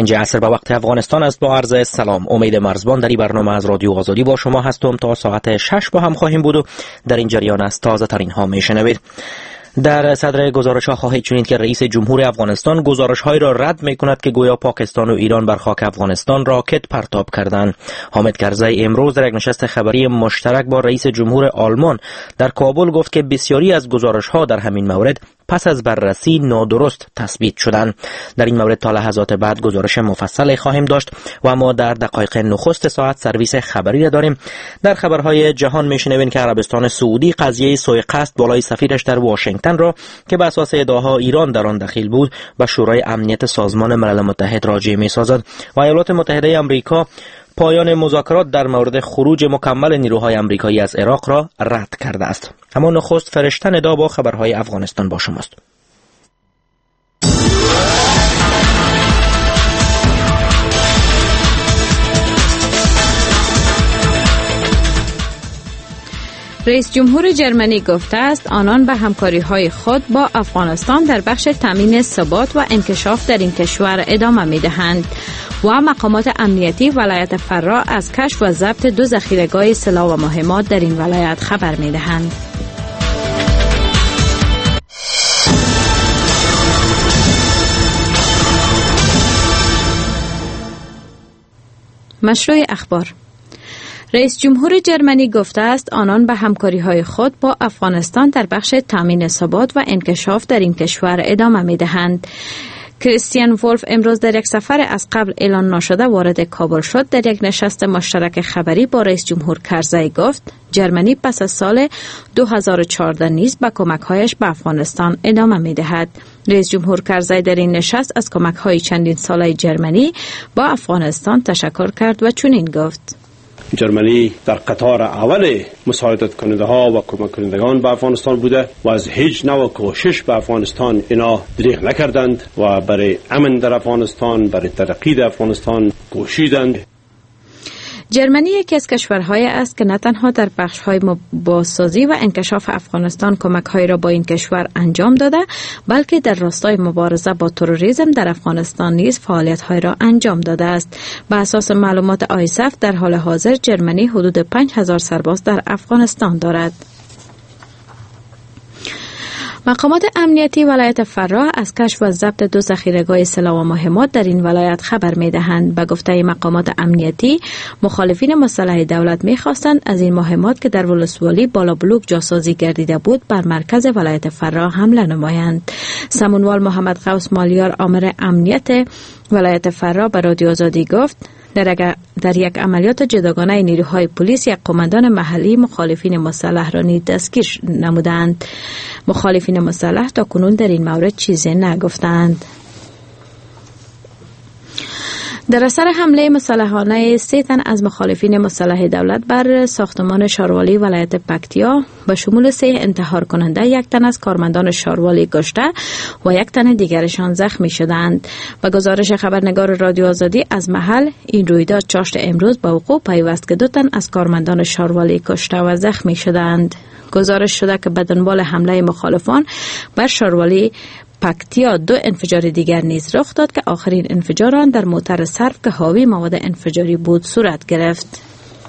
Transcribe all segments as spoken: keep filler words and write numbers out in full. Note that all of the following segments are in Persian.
پنج عصر به وقت افغانستان است. با عرض سلام، امید مرزبان در این برنامه از رادیو آزادی با شما هستم. تا ساعت شش با هم خواهیم بود و در این جریان از تازه ترین ها میشنوید. در صدر گزارش ها خواهید شنید که رئیس جمهور افغانستان گزارش های را رد می کند که گویا پاکستان و ایران بر خاک افغانستان راکت پرتاب کردند. حامد کرزی امروز در یک نشست خبری مشترک با رئیس جمهور آلمان در کابل گفت که بسیاری از گزارش ها در همین مورد پس از بررسی نادرست تثبیت شدند. در این مورد تا لحظات بعد گزارش مفصلی خواهیم داشت و ما در دقایق نخست ساعت سرویس خبری را داریم. در خبرهای جهان میشنوید که عربستان سعودی قضیه سوء قصد بالای سفیرش در واشنگتن را که بر اساس ادعاها ایران در آن دخیل بود به شورای امنیت سازمان ملل متحد راجع می‌سازد و ایالات متحده آمریکا پایان مذاکرات در مورد خروج مکمل نیروهای آمریکایی از عراق را رد کرده است. اما نخست فرشته ندا با خبرهای افغانستان با شماست. رئیس جمهور جرمنی گفته است آنان به همکاری‌های خود با افغانستان در بخش تامین ثبات و انکشاف در این کشور ادامه می‌دهند و مقامات امنیتی ولایت فرا از کشف و ضبط دو ذخیره‌گاه سلاح و مهمات در این ولایت خبر می‌دهند. مشروع اخبار. رئیس جمهور جرمنی گفته است آنان به همکاری‌های خود با افغانستان در بخش تامین ثبات و انکشاف در این کشور ادامه می‌دهند. کریستیان وولف امروز در یک سفر از قبل اعلان نشده وارد کابل شد. در یک نشست مشترک خبری با رئیس جمهور کرزی گفت جرمنی پس از سال دو هزار و چهارده نیز به کمک‌هایش به افغانستان ادامه می‌دهد. رئیس جمهور کرزی در این نشست از کمک‌های چندین ساله جرمنی با افغانستان تشکر کرد و چنین گفت: جرمنی در قطار اول مساعدت کننده ها و کمک کنندگان به افغانستان بوده و از هیچ نوع کوشش به افغانستان اینا دریغ نکردند و برای امن در افغانستان، برای ترقی در افغانستان کوشیدند. جرمنی یکی از کشورهای است که نه تنها در بخش‌های بازسازی و انکشاف افغانستان کمک‌هایی را با این کشور انجام داده، بلکه در راستای مبارزه با تروریسم در افغانستان نیز فعالیت‌هایی را انجام داده است. به اساس معلومات آیسف در حال حاضر جرمنی حدود پنج هزار سرباز در افغانستان دارد. مقامات امنیتی ولایت فرا از کشف و ضبط دو ذخیره‌گاه سلاح و مهمات در این ولایت خبر می‌دهند. به گفته مقامات امنیتی، مخالفین مسلح دولت می‌خواستند از این مهمات که در ولسوالی بالا بلوک جاسازی گردیده بود بر مرکز ولایت فرا حمله نمایند. سمونوال محمد غوث مالیار آمر امنیت ولایت فرا به رادیو آزادی گفت در, در یک عملیات جداگانه نیروهای پلیس یک قماندان محلی مخالفین مسلح را نیز دستگیر نمودند. مخالفین مسلح تا کنون در این مورد چیزی نگفتند. در اثر حمله مسلحانه سه تن از مخالفین مسلح دولت بر ساختمان شاروالی ولایت پکتیا به شمول سه انتحار کننده، یک تن از کارمندان شاروالی کشته و یک تن دیگرشان زخمی شدند. به گزارش خبرنگار رادیو آزادی از محل، این رویداد چاشت امروز به وقوع پیوست که دو تن از کارمندان شاروالی کشته و زخمی شدند. گزارش شده که به دنبال حمله مخالفان بر شاروالی پکتیا دو انفجار دیگر نیز رخ داد که آخرین انفجار آن در موتر صرف که حاوی مواد انفجاری بود صورت گرفت.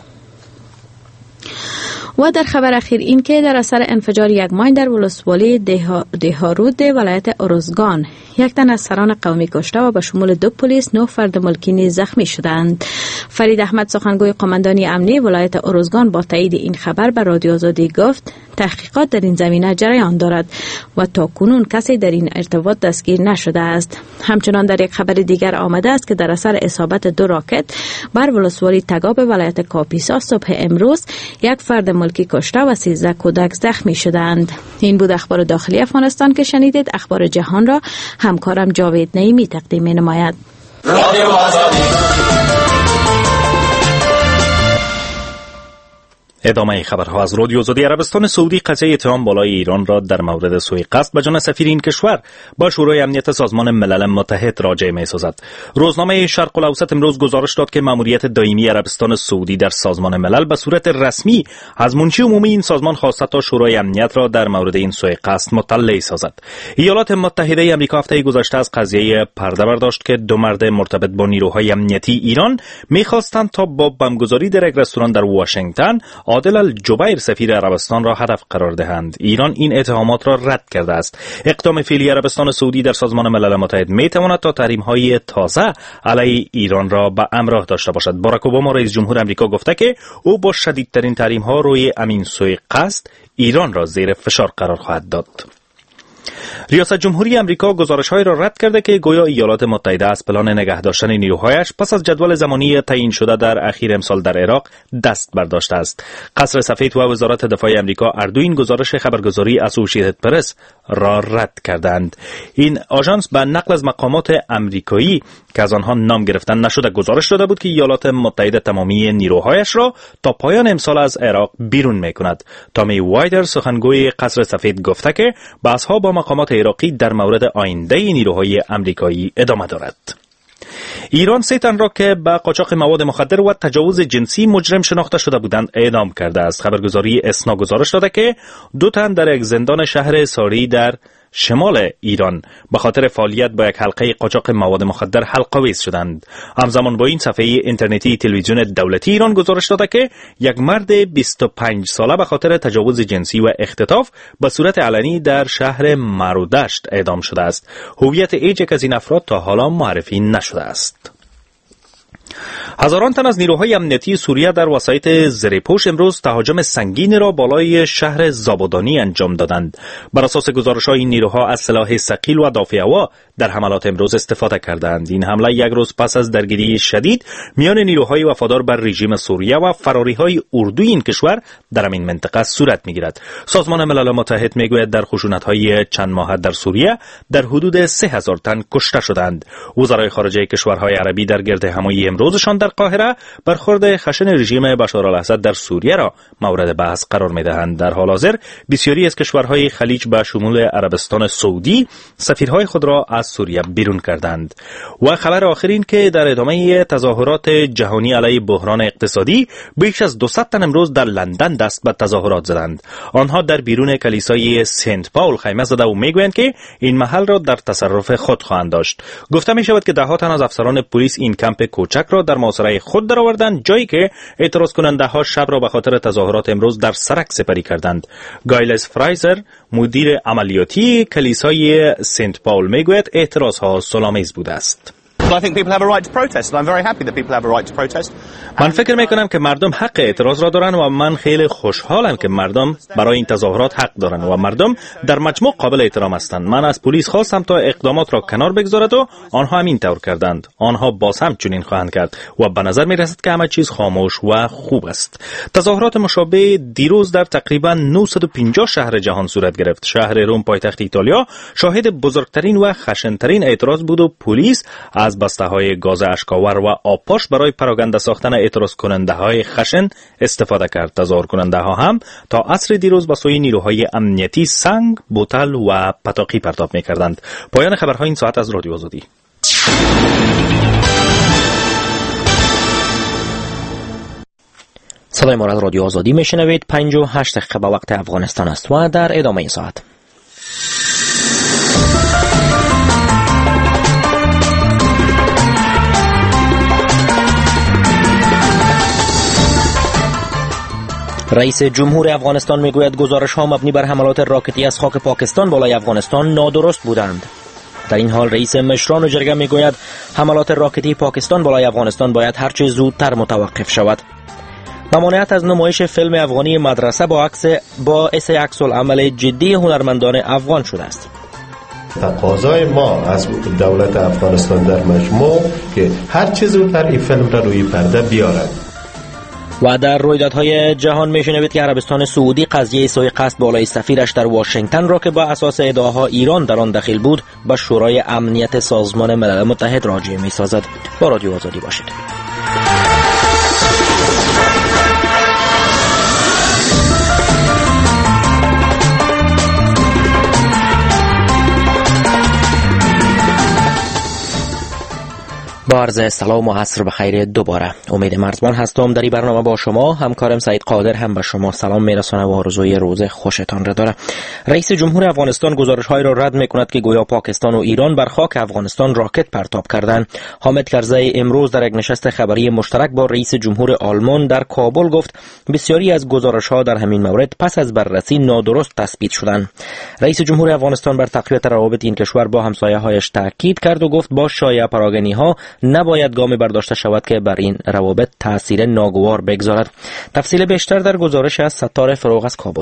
و در خبر اخیر این که در اثر انفجار یک ماین در ولسوالی دهارود ولایت ارزگان یک تن از سران قومی کشته و به شمول دو پلیس نه فرد ملکی نیز زخمی شدند. فرید احمد سخنگوی قماندانی امنی ولایت ارزگان با تایید این خبر به رادیو آزادی گفت تحقیقات در این زمینه جریان دارد و تا کنون کسی در این ارتباط دستگیر نشده است. همچنان در یک خبر دیگر آمده است که در اثر اصابت دو راکت بر ولسوالی تگاب ولایت کاپیسا صبح امروز یک فرد ملکی کشته و سیزده کودک زخمی شدند. این بود اخبار داخلی افغانستان که شنیدید. اخبار جهان را همکارم جاوید نعیمی تقدیم نماید. ادامه خبرها از رادیو آزادی. عربستان سعودی قضیه اتهام بالای ایران را در مورد سوء قصد به جان سفیر این کشور با شورای امنیت سازمان ملل متحد راجع می‌سازد. روزنامه شرق الاوسط امروز گزارش داد که ماموریت دائمی عربستان سعودی در سازمان ملل به صورت رسمی از منشی عمومی این سازمان خواسته تا شورای امنیت را در مورد این سوء قصد مطلع سازد. ایالات متحده آمریکا هفته گذشته از قضیه پرده برداشت که دو مرد مرتبط با نیروهای امنیتی ایران می‌خواستند تا با بمبگذاری در یک رستوران در واشنگتن عادل الجبیر سفیر عربستان را هدف قرار دهند. ایران این اتهامات را رد کرده است. اقدام فعلی عربستان سعودی در سازمان ملل متحد میتواند تا تحریم‌های تازه علیه ایران را به همراه داشته باشد. باراک اوباما رئیس جمهور آمریکا گفته که او با شدیدترین تحریم‌ها روی امین سوء قصد ایران را زیر فشار قرار خواهد داد. ریاست جمهوری آمریکا گزارش‌های را رد کرده که گویا ایالات متحده از پلان نگه داشتن نیروهایش پس از جدول زمانی تعیین شده در اخیر امسال در عراق دست برداشته است. قصر سفید و وزارت دفاع آمریکا هر دو این گزارش خبرگزاری اسوسییتد پرس را رد کردند. این آژانس به نقل از مقامات آمریکایی که از آنها نام گرفتن نشده گزارش داده بود که ایالات متحده تمامی نیروهایش را تا پایان امسال از عراق بیرون می‌کند. تامی وایدر سخنگوی قصر سفید گفته که بحث‌ها با مقامات عراقی در مورد آینده نیروهای آمریکایی ادامه دارد. ایران سه تن را که به قاچاق مواد مخدر و تجاوز جنسی مجرم شناخته شده بودند اعدام کرده است. خبرگزاری اسنا گزارش داده که دو تن در یک زندان شهر ساری در شمال ایران به خاطر فعالیت با یک حلقه قاچاق مواد مخدر حلق‌آویز شدند. همزمان با این صفحه اینترنتی تلویزیون دولتی ایران گزارش داده که یک مرد بیست و پنج ساله به خاطر تجاوز جنسی و اختطاف به صورت علنی در شهر مرودشت اعدام شده است. هویت هیچ یک از این افراد تا حالا معرفی نشده است. هزاران تن از نیروهای امنیتی سوریه در وسایط زره‌پوش امروز تهاجم سنگین را بالای شهر زابودانی انجام دادند. بر اساس گزارش‌های این نیروها از سلاح ثقیل و دافع هوا در حملات امروز استفاده کردند. این حمله یک روز پس از درگیری شدید میان نیروهای وفادار بر رژیم سوریه و فراری‌های اردوی این کشور در این منطقه صورت می‌گیرد. سازمان ملل متحد می‌گوید در خشونت‌های چند ماهه در سوریه در حدود سه هزار تن کشته شدند. وزرای خارجه کشورهای عربی در گرد همایی امروزشان در قاهره برخورد خشن رژیم بشار الاسد در سوریه را مورد بحث قرار می‌دهند. در حال حاضر بسیاری از کشورهای خلیج به شمول عربستان سعودی سفیرهای خود را از سوریه بیرون کردند. و خبر آخر این که در ادامه تظاهرات جهانی علیه بحران اقتصادی بیش از دویست تن امروز در لندن دست به تظاهرات زدند. آنها در بیرون کلیسای سنت پاول خیمه زده و میگویند که این محل را در تصرف خود خواهند داشت. گفته می شود که ده ها تن از افسران پلیس این کمپ کوچک را در محاصره خود درآوردند، جایی که اعتراض کننده ها شب را به خاطر تظاهرات امروز در سرک سپری کردند. گایلز فرایزر مدیر عملیاتی کلیسای سنت پاول میگوید اعتراض ها صلح‌آمیز بوده است. من فکر میکنم که مردم حق اعتراض را دارند و من خیلی خوشحالم که مردم برای این تظاهرات حق دارند و مردم در مجموع قابل احترام هستند. من از پلیس خواستم تا اقدامات را کنار بگذارد و آنها همین طور کردند. آنها باز هم چنین خواهند کرد و به نظر میرسد که همه چیز خاموش و خوب است. تظاهرات مشابه دیروز در تقریبا نهصد و پنجاه شهر جهان صورت گرفت. شهر روم پایتخت ایتالیا شاهد بزرگترین و خشنترین اعتراض بود و پلیس از بسته‌های گاز اشک‌آور و آبپاش برای پراگنده ساختن اعتراض کننده‌های خشن استفاده کرد. تظاهر کننده‌ها هم تا عصر دیروز به سوی نیروهای امنیتی سنگ، بوتل و پتاقی پرتاب می‌کردند. پایان خبرهای این ساعت از رادیو آزادی. صدای ما از رادیو آزادی میشنوید. پنج و هشت دقیقه به وقت افغانستان است و در ادامه این ساعت رئیس جمهور افغانستان میگوید گزارش‌ها مبنی بر حملات راکتی از خاک پاکستان بالای افغانستان نادرست بودند. در این حال رئیس مشران جرگه میگوید حملات راکتی پاکستان بالای افغانستان باید هرچه زودتر متوقف شود. ممانعت از نمایش فیلم افغانی مدرسه با عکس باعث عکس العمل جدی هنرمندان افغان شده است. تقاضای ما از دولت افغانستان در مجموع که هرچه زودتر این فیلم را روی پرده بیارد. و در رویدادهای جهان میشنوید که عربستان سعودی قضیه سوء قصد بالای سفیرش در واشنگتن را که با اساس ادعاها ایران در آن دخیل بود به شورای امنیت سازمان ملل متحد راجع می‌سازد. با رادیو آزادی باشید. با عرض سلام و عصر بخیر دوباره. امید مرزبان هستم. در این برنامه با شما همکارم سعید قادر هم به شما سلام میرسانه و آرزوی روز خوشتان را داره. رئیس جمهور افغانستان گزارش‌های را رد میکند که گویا پاکستان و ایران بر خاک افغانستان راکت پرتاب کردند. حامد کرزی امروز در یک نشست خبری مشترک با رئیس جمهور آلمان در کابل گفت بسیاری از گزارش‌ها در همین مورد پس از بررسی نادرست تثبیت شدند. رئیس جمهور افغانستان بر تقویت روابط این کشور با همسایه‌هایش تاکید کرد و گفت با شایعه پراگنی‌ها نباید گامی برداشته شود که بر این روابط تأثیر ناگوار بگذارد. تفصیل بیشتر در گزارش از ستاره فروغ از کابل.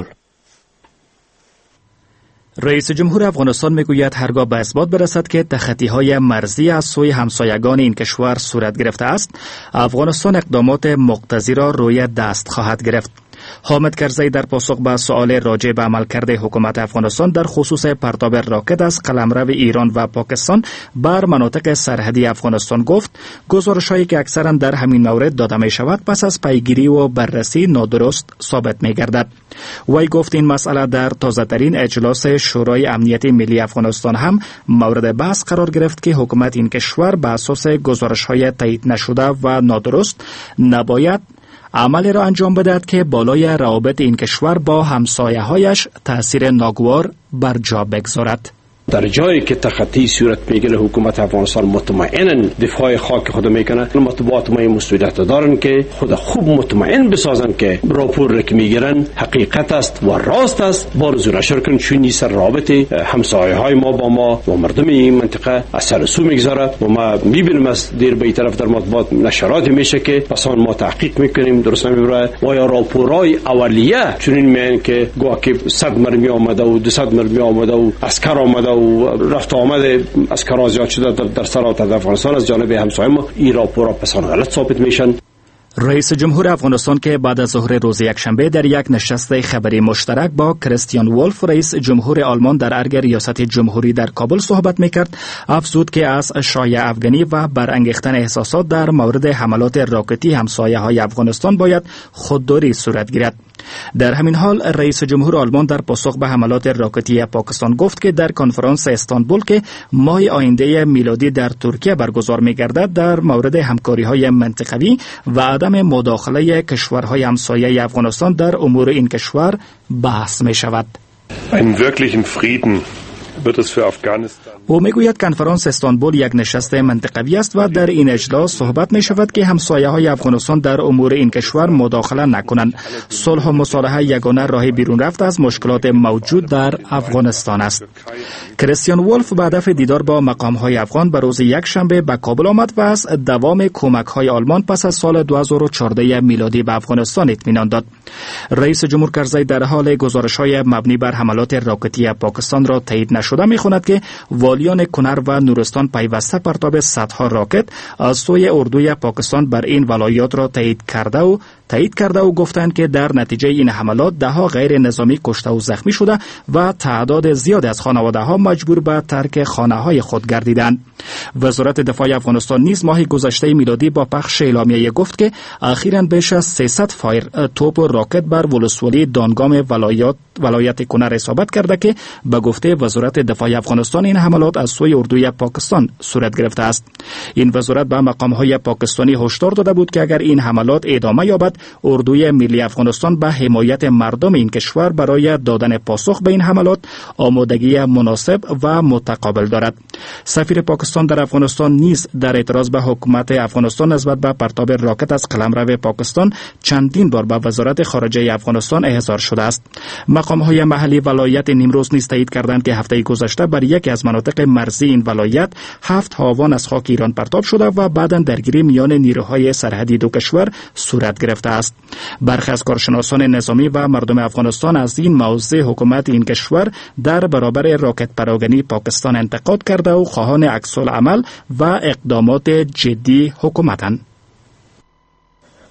رئیس جمهور افغانستان میگوید هرگاه به اثبات برسد که تخطی‌های مرزی از سوی همسایگان این کشور صورت گرفته است، افغانستان اقدامات مقتضی را روی دست خواهد گرفت. حامد کرزی در پاسخ به سؤال راجع به عملکرد حکومت افغانستان در خصوص پرتاب راکت از قلمرو ایران و پاکستان بر مناطق سرحدی افغانستان گفت گزارش‌هایی که اکثرا در همین مورد داده می شود پس از پیگیری و بررسی نادرست ثابت می گردد. وی گفت این مسئله در تازه‌ترین اجلاس شورای امنیت ملی افغانستان هم مورد بحث قرار گرفت که حکومت این کشور به اساس گزارش‌های تایید نشده و نادرست نباید عملی را انجام بدهد که بالای روابط این کشور با همسایه‌هایش تأثیر ناگوار بر جا بگذارد. در جایی که تخطی صورت میگیره حکومت افغانستان مطمئنا دفاع خاک خود میکنه. مطبوعات ما مسئولیت دارن که خود خوب مطمئن بسازن که راپور که میگیرن حقیقت است و راست است. بارزو نشر کن چون نیست رابط همسایه های ما با ما و مردم این منطقه از سر سو میگذاره و ما میبینیم از دیر به طرف در مطبوعات نشرات میشه که پسان ما تحقیق میکنیم درست نمیبره و یا راپورای اولیه چون این میگن که گویا که صد مرمی آمده و دویست مرمی آمده و عسکر آمده و رفت آمد عسکرها زیاد شده در, در سرات افغانستان از جانب همسایه ما. این راپورها پسان غلط ثابت میشن. رئیس جمهور افغانستان که بعد از ظهر روز یکشنبه در یک نشست خبری مشترک با کریستیان ولف رئیس جمهور آلمان در ارگ ریاست جمهوری در کابل صحبت میکرد، افزود که از شایعه افغانی و برانگیختن احساسات در مورد حملات راکتی همسایه های افغانستان باید خودداری صورت گیرد. در همین حال رئیس جمهور آلمان در پاسخ به حملات راکتی پاکستان گفت که در کنفرانس استانبول که ماه آینده میلادی در ترکیه برگزار می‌گردد در مورد همکاری‌های منطقوی و عدم مداخله کشورهای همسایه افغانستان در امور این کشور بحث می‌شود. Einen wirklichen Frieden wird es für Afghanistan. او میگوید کنفرانس استانبول یک نشست منطقوی است و در این اجلاس صحبت می شود که همسایه های افغانستان در امور این کشور مداخله نکنند. صلح و مصالحه یگانه راه بیرون رفت از مشکلات موجود در افغانستان است. کریستیان ولف به هدف دیدار با مقام های افغان به روز یک شنبه به کابل آمد و از دوام کمک های آلمان پس از سال دو هزار و چهارده میلادی به افغانستان اطمینان داد. رئیس جمهور کرزی در حال گزارش های مبنی بر حملات راکتی پاکستان را تایید نشده می خواند که والیان کنر و نورستان پیوسته پرتاب صدها راکت از سوی اردوی پاکستان بر این ولایات را تایید کرده و تایید کرده و گفتند که در نتیجه این حملات ده ها غیر نظامی کشته و زخمی شده و تعداد زیاد از خانواده ها مجبور به ترک خانه های خود گردیدند. وزارت دفاع افغانستان نیز ماه گذشته میلادی با پخش اعلامیه گفت که اخیراً بیش از سیصد فایر توپ و راکت بر ولسوالی دانگام ولایت ولایت کنر اصابت کرده که به گفته وزارت دفاع افغانستان این حملات از سوی اردوی پاکستان صورت گرفته است. این وزارت به مقام‌های پاکستانی هشدار داده بود که اگر این حملات ادامه یابد اردوی ملی افغانستان به حمایت مردم این کشور برای دادن پاسخ به این حملات آمادگی مناسب و متقابل دارد. سفیر پاکستان در افغانستان نیز در اعتراض به حکومت افغانستان نسبت به پرتاب راکت از قلمرو پاکستان چندین بار به وزارت خارجه افغانستان احضار شده است. مقام‌های محلی ولایت نیمروز نیز تایید کردند که هفته گذشته بر یکی از مناطق مرزی این ولایت هفت هاوان از خاک ایران پرتاب شده و بعداً درگیری میان نیروهای سرحدی دو کشور صورت گرفته است. برخی از کارشناسان نظامی و مردم افغانستان از این موضع حکومت این کشور در برابر راکت پراگنی پاکستان انتقاد کرده و خواهان عکس العمل و اقدامات جدی حکومتند.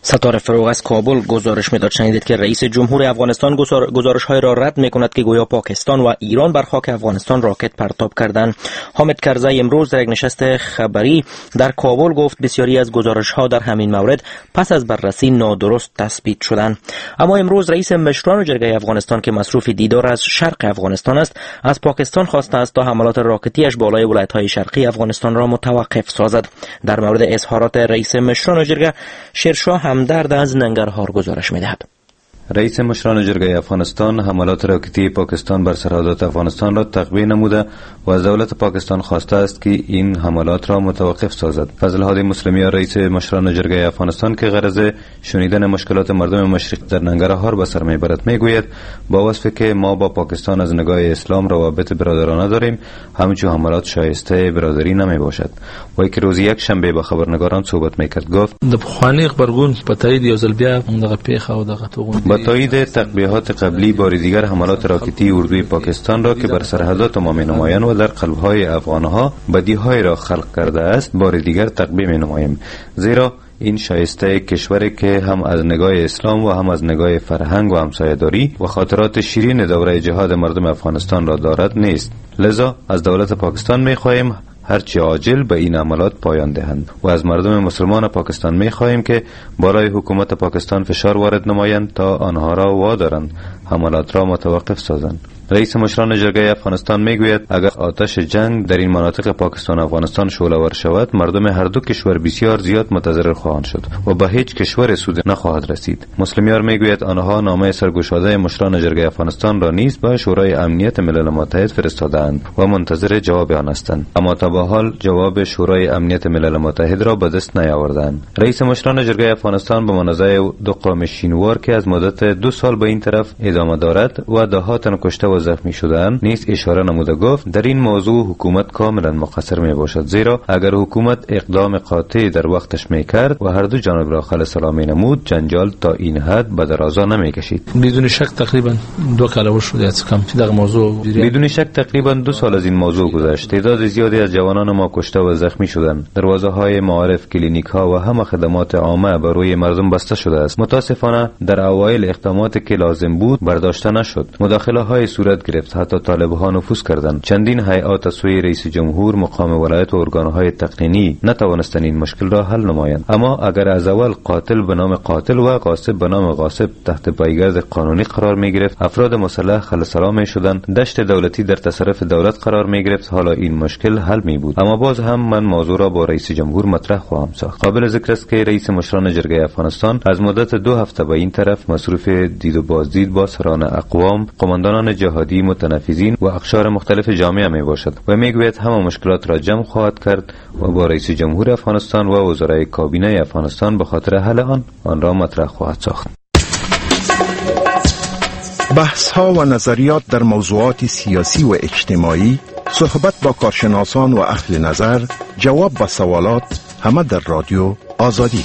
ستاره فروغ از کابل گزارش میداد. شنیدید که رئیس جمهور افغانستان گزارش‌های را رد می‌کند که گویا پاکستان و ایران بر خاک افغانستان راکت پرتاب کردند. حامد کرزی امروز در یک نشست خبری در کابل گفت بسیاری از گزارش‌ها در همین مورد پس از بررسی نادرست تثبیت شدند. اما امروز رئیس مشران جرگه افغانستان که مصروف دیدار از شرق افغانستان است، از پاکستان خواسته است تا حملات راکتیش بالای ولایت‌های شرقی افغانستان را متوقف سازد. در مورد اظهارات رئیس مشران جرگه، شیرشاه همدرد از ننگرهار گزارش می‌دهد. رئیس مشران جرگه افغانستان حملات راکتی پاکستان بر سرحدات افغانستان را تقویه نموده و از دولت پاکستان خواسته است که این حملات را متوقف سازد. فضل هادی مسلمیان رئیس مشران جرگه افغانستان که غرض شنیدن مشکلات مردم مشرق در ننگرهار به سر میبرد میگوید با وصفی که ما با پاکستان از نگاه اسلام روابط برادرانه داریم، همچون حملات شایسته برادری نمی باشد. و یک روز یک شنبه با خبرنگاران صحبت میکرد گفت د بخوانی خبرګون په تایید یو ځل بیا دغه پیښه او دغه توغون با تایید تقبیحات قبلی بار دیگر حملات راکتی اردوی پاکستان را که بر سرحدات ما می‌نمایند و در قلب‌های افغان‌ها بدیهای را خلق کرده است بار دیگر تقبیح می‌نماییم، زیرا این شایسته کشوری که هم از نگاه اسلام و هم از نگاه فرهنگ و همسایه‌داری و خاطرات شیرین دوره جهاد مردم افغانستان را دارد نیست. لذا از دولت پاکستان می‌خواهیم هرچی عاجل به این عملات پایان دهند و از مردم مسلمان پاکستان می خواهیم که بالای حکومت پاکستان فشار وارد نمایند تا آنها را وادارند حملات را متوقف سازند. رئیس مشران جرگه افغانستان میگوید اگر آتش جنگ در این مناطق پاکستان و افغانستان شعله‌ور شود، مردم هر دو کشور بسیار زیاد متضرر خواهند شد و به هیچ کشور سود نخواهد رسید. مسلمیار میگوید آنها نامه سرگشاده مشران جرگه افغانستان را نیز به شورای امنیت ملل متحد فرستادند و منتظر جواب آن هستند، اما تا به حال جواب شورای امنیت ملل متحد را به دست نیاوردند. رئیس مشران جرگه افغانستان به منازعه دو قوم شینوار که از مدت دو سال به این طرف ادامه دارد و ده تن کشته و زخمی شدن نیز اشاره نموده گفت در این موضوع حکومت کاملا مقصر می باشد، زیرا اگر حکومت اقدام قاطع در وقتش می کرد و هر دو جانب را خل سلام می نمود، جنجال تا این حد به درازا نمی کشید. بدون شک تقریبا دو کاله شده است کم در موضوع بدون شک تقریبا دو سال از این موضوع گذشت. تعداد زیادی از جوانان ما کشته و زخمی شدند. دروازه های معارف، کلینیک ها و همه خدمات عامه بر روی مردم بسته شده است. متاسفانه در اوایل اقداماتی که لازم بود برداشته نشد. مداخله های صورت گرفت، حتی طالبها نفوذ کردند. چندین هیئات از سوی رئیس جمهور، مقام ولایت و ارگانهای تقنینی نتوانستند این مشکل را حل نمایند. اما اگر از اول قاتل به نام قاتل و غاصب به نام غاصب تحت پایگرد قانونی قرار می گرفت، افراد مسلح خلسلا می شدند، دشت دولتی در تصرف دولت قرار می گرفت، حالا این مشکل حل می بود. اما باز هم من موضوع را با رئیس جمهور مطرح خواهم ساخت. قابل ذکر است که رئیس مشران جرگه افغانستان از مدت دو هفته به این طرف مصروف دید و بازدید با سران اقوام، قماندانان جهادی، متنفذین و اقشار مختلف جامعه می باشد و می گوید همه مشکلات را جمع خواهد کرد و با رئیس جمهور افغانستان و وزرای کابینه افغانستان به خاطر حل آن آن را مطرح خواهد ساخت. بحث ها و نظریات در موضوعات سیاسی و اجتماعی، صحبت با کارشناسان و اهل نظر، جواب به سوالات، همه در رادیو آزادی.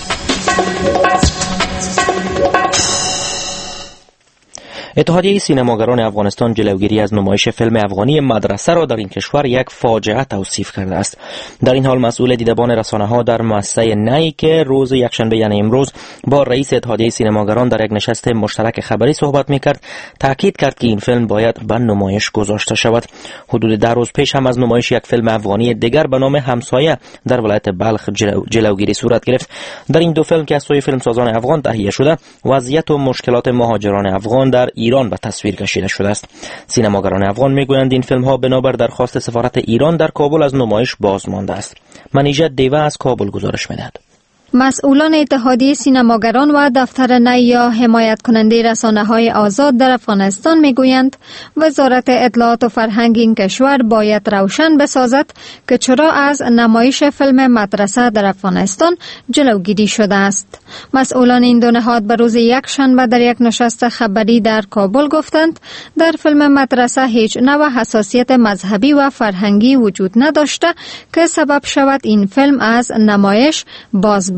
اتحادیه سینماگران افغانستان جلوگیری از نمایش فیلم افغانی مدرسه را در این کشور یک فاجعه توصیف کرده است. در این حال مسئول دیدبان رسانه‌ها در مؤسسه نی که روز یکشنبه یعنی امروز با رئیس اتحادیه سینماگران در یک نشست مشترک خبری صحبت می‌کرد، تاکید کرد که این فیلم باید به نمایش گذاشته شود. حدود ده روز پیش هم از نمایش یک فیلم افغانی دیگر به نام همسایه در ولایت بلخ جلو... جلوگیری صورت گرفت. در این دو فیلم که از سوی فیلمسازان افغان تهیه شده، وضعیت و مشکلات مهاجران افغان در ایران به تصویر کشیده شده است. سینماگران افغان میگویند این فیلم ها بنابر درخواست سفارت ایران در کابل از نمایش باز مانده است. منیژه دیوه از کابل گزارش می‌دهد. مسئولان اتحادیه سینماگران و دفتر نی یا حمایت کننده رسانه‌های آزاد در افغانستان میگویند وزارت اطلاعات و فرهنگ این کشور باید روشن بسازد که چرا از نمایش فیلم مدرسه در افغانستان جلوگیری شده است. مسئولان این دو نهاد به روز یک شنبه در یک نشست خبری در کابل گفتند در فیلم مدرسه هیچ نوع حساسیت مذهبی و فرهنگی وجود نداشته که سبب شود این فیلم از نمایش باز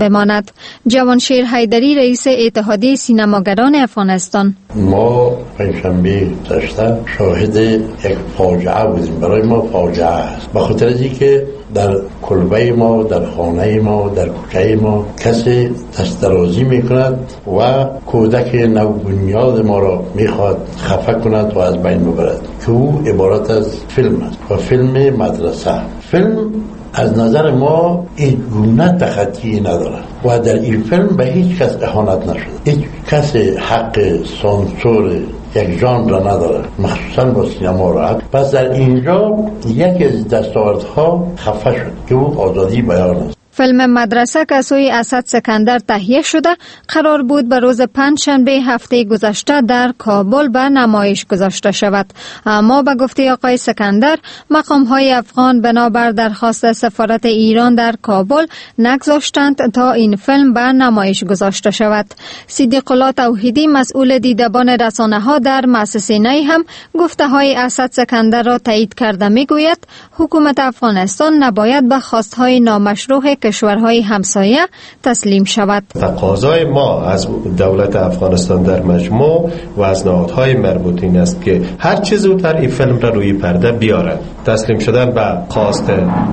بماند. جوانشیر حیدری رئیس اتحادیه سینماگران افغانستان: ما پنجشنبه گذشته شاهد یک فاجعه بودیم. برای ما فاجعه است به خاطر اینکه در کلبه ما، در خانه ما، در کوچه ما کسی دسترازی میکند و کودک نوبنیاد ما را میخواد خفه کند و از بین ببرد که او عبارت از فیلم است و فیلم مدرسه. فیلم از نظر ما این گونه تخطی نداره و در این فیلم به هیچ کس اهانت نشده. هیچ کس حق سانسور یک ژانر را نداره، مخصوصا با سینما را. پس در اینجا یکی از دستاوردها خفه شد که او آزادی بیان است. فیلم مدرسه که سوی اسد سکندر تهیه شده قرار بود به روز پنجشنبه هفته گذشته در کابل به نمایش گذاشته شود، اما به گفته آقای سکندر مقام های افغان بنابر درخواست سفارت ایران در کابل نگذاشتند تا این فیلم به نمایش گذاشته شود. صدیق الله توحیدی مسئول دیدبان رسانه ها در مؤسسه نی هم گفته های اسد سکندر را تایید کرده میگوید حکومت افغانستان نباید به خواستهای نامشروع کشورهای همسایه تسلیم شود. تقاضای ما از دولت افغانستان در مجموع و از نهادهای مربوطین است که هر چه زودتر این فیلم را روی پرده بیارند. تسلیم شدن به خواست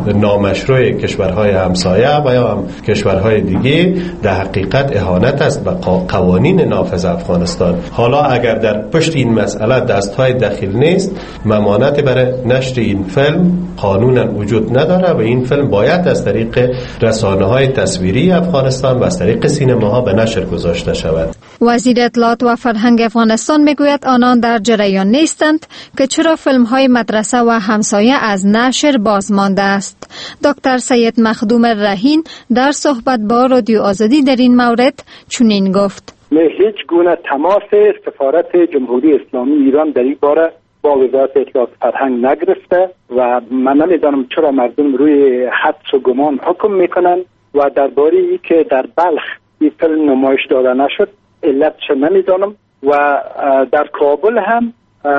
نامشروع کشورهای همسایه و یا هم کشورهای دیگه در حقیقت اهانت است به قوانین نافذ افغانستان. حالا اگر در پشت این مسئله دستهای دخیل نیست، ممانعت برای نشر این فیلم قانونا وجود نداره و این فیلم باید از طریق رسانه‌های تصویری افغانستان و از طریق سینماها به نشر گذاشته شود. وزیر اطلاعات و فرهنگ افغانستان میگوید آنان در جریان نیستند که چرا فیلم‌های مدرسه و همسایه از نشر باز مانده است. دکتر سید مخدوم رهین در صحبت با رادیو آزادی در این مورد چنین گفت: هیچ گونه تماس سفارت جمهوری اسلامی ایران در این باره با وزارت اطلاعات فرهنگ نگرفته و من نمیدانم چرا مردم روی حدس و گمان حکم میکنن و درباره ای که در بلخ این فیلم نمایش داده نشد علتش نمیدانم و در کابل هم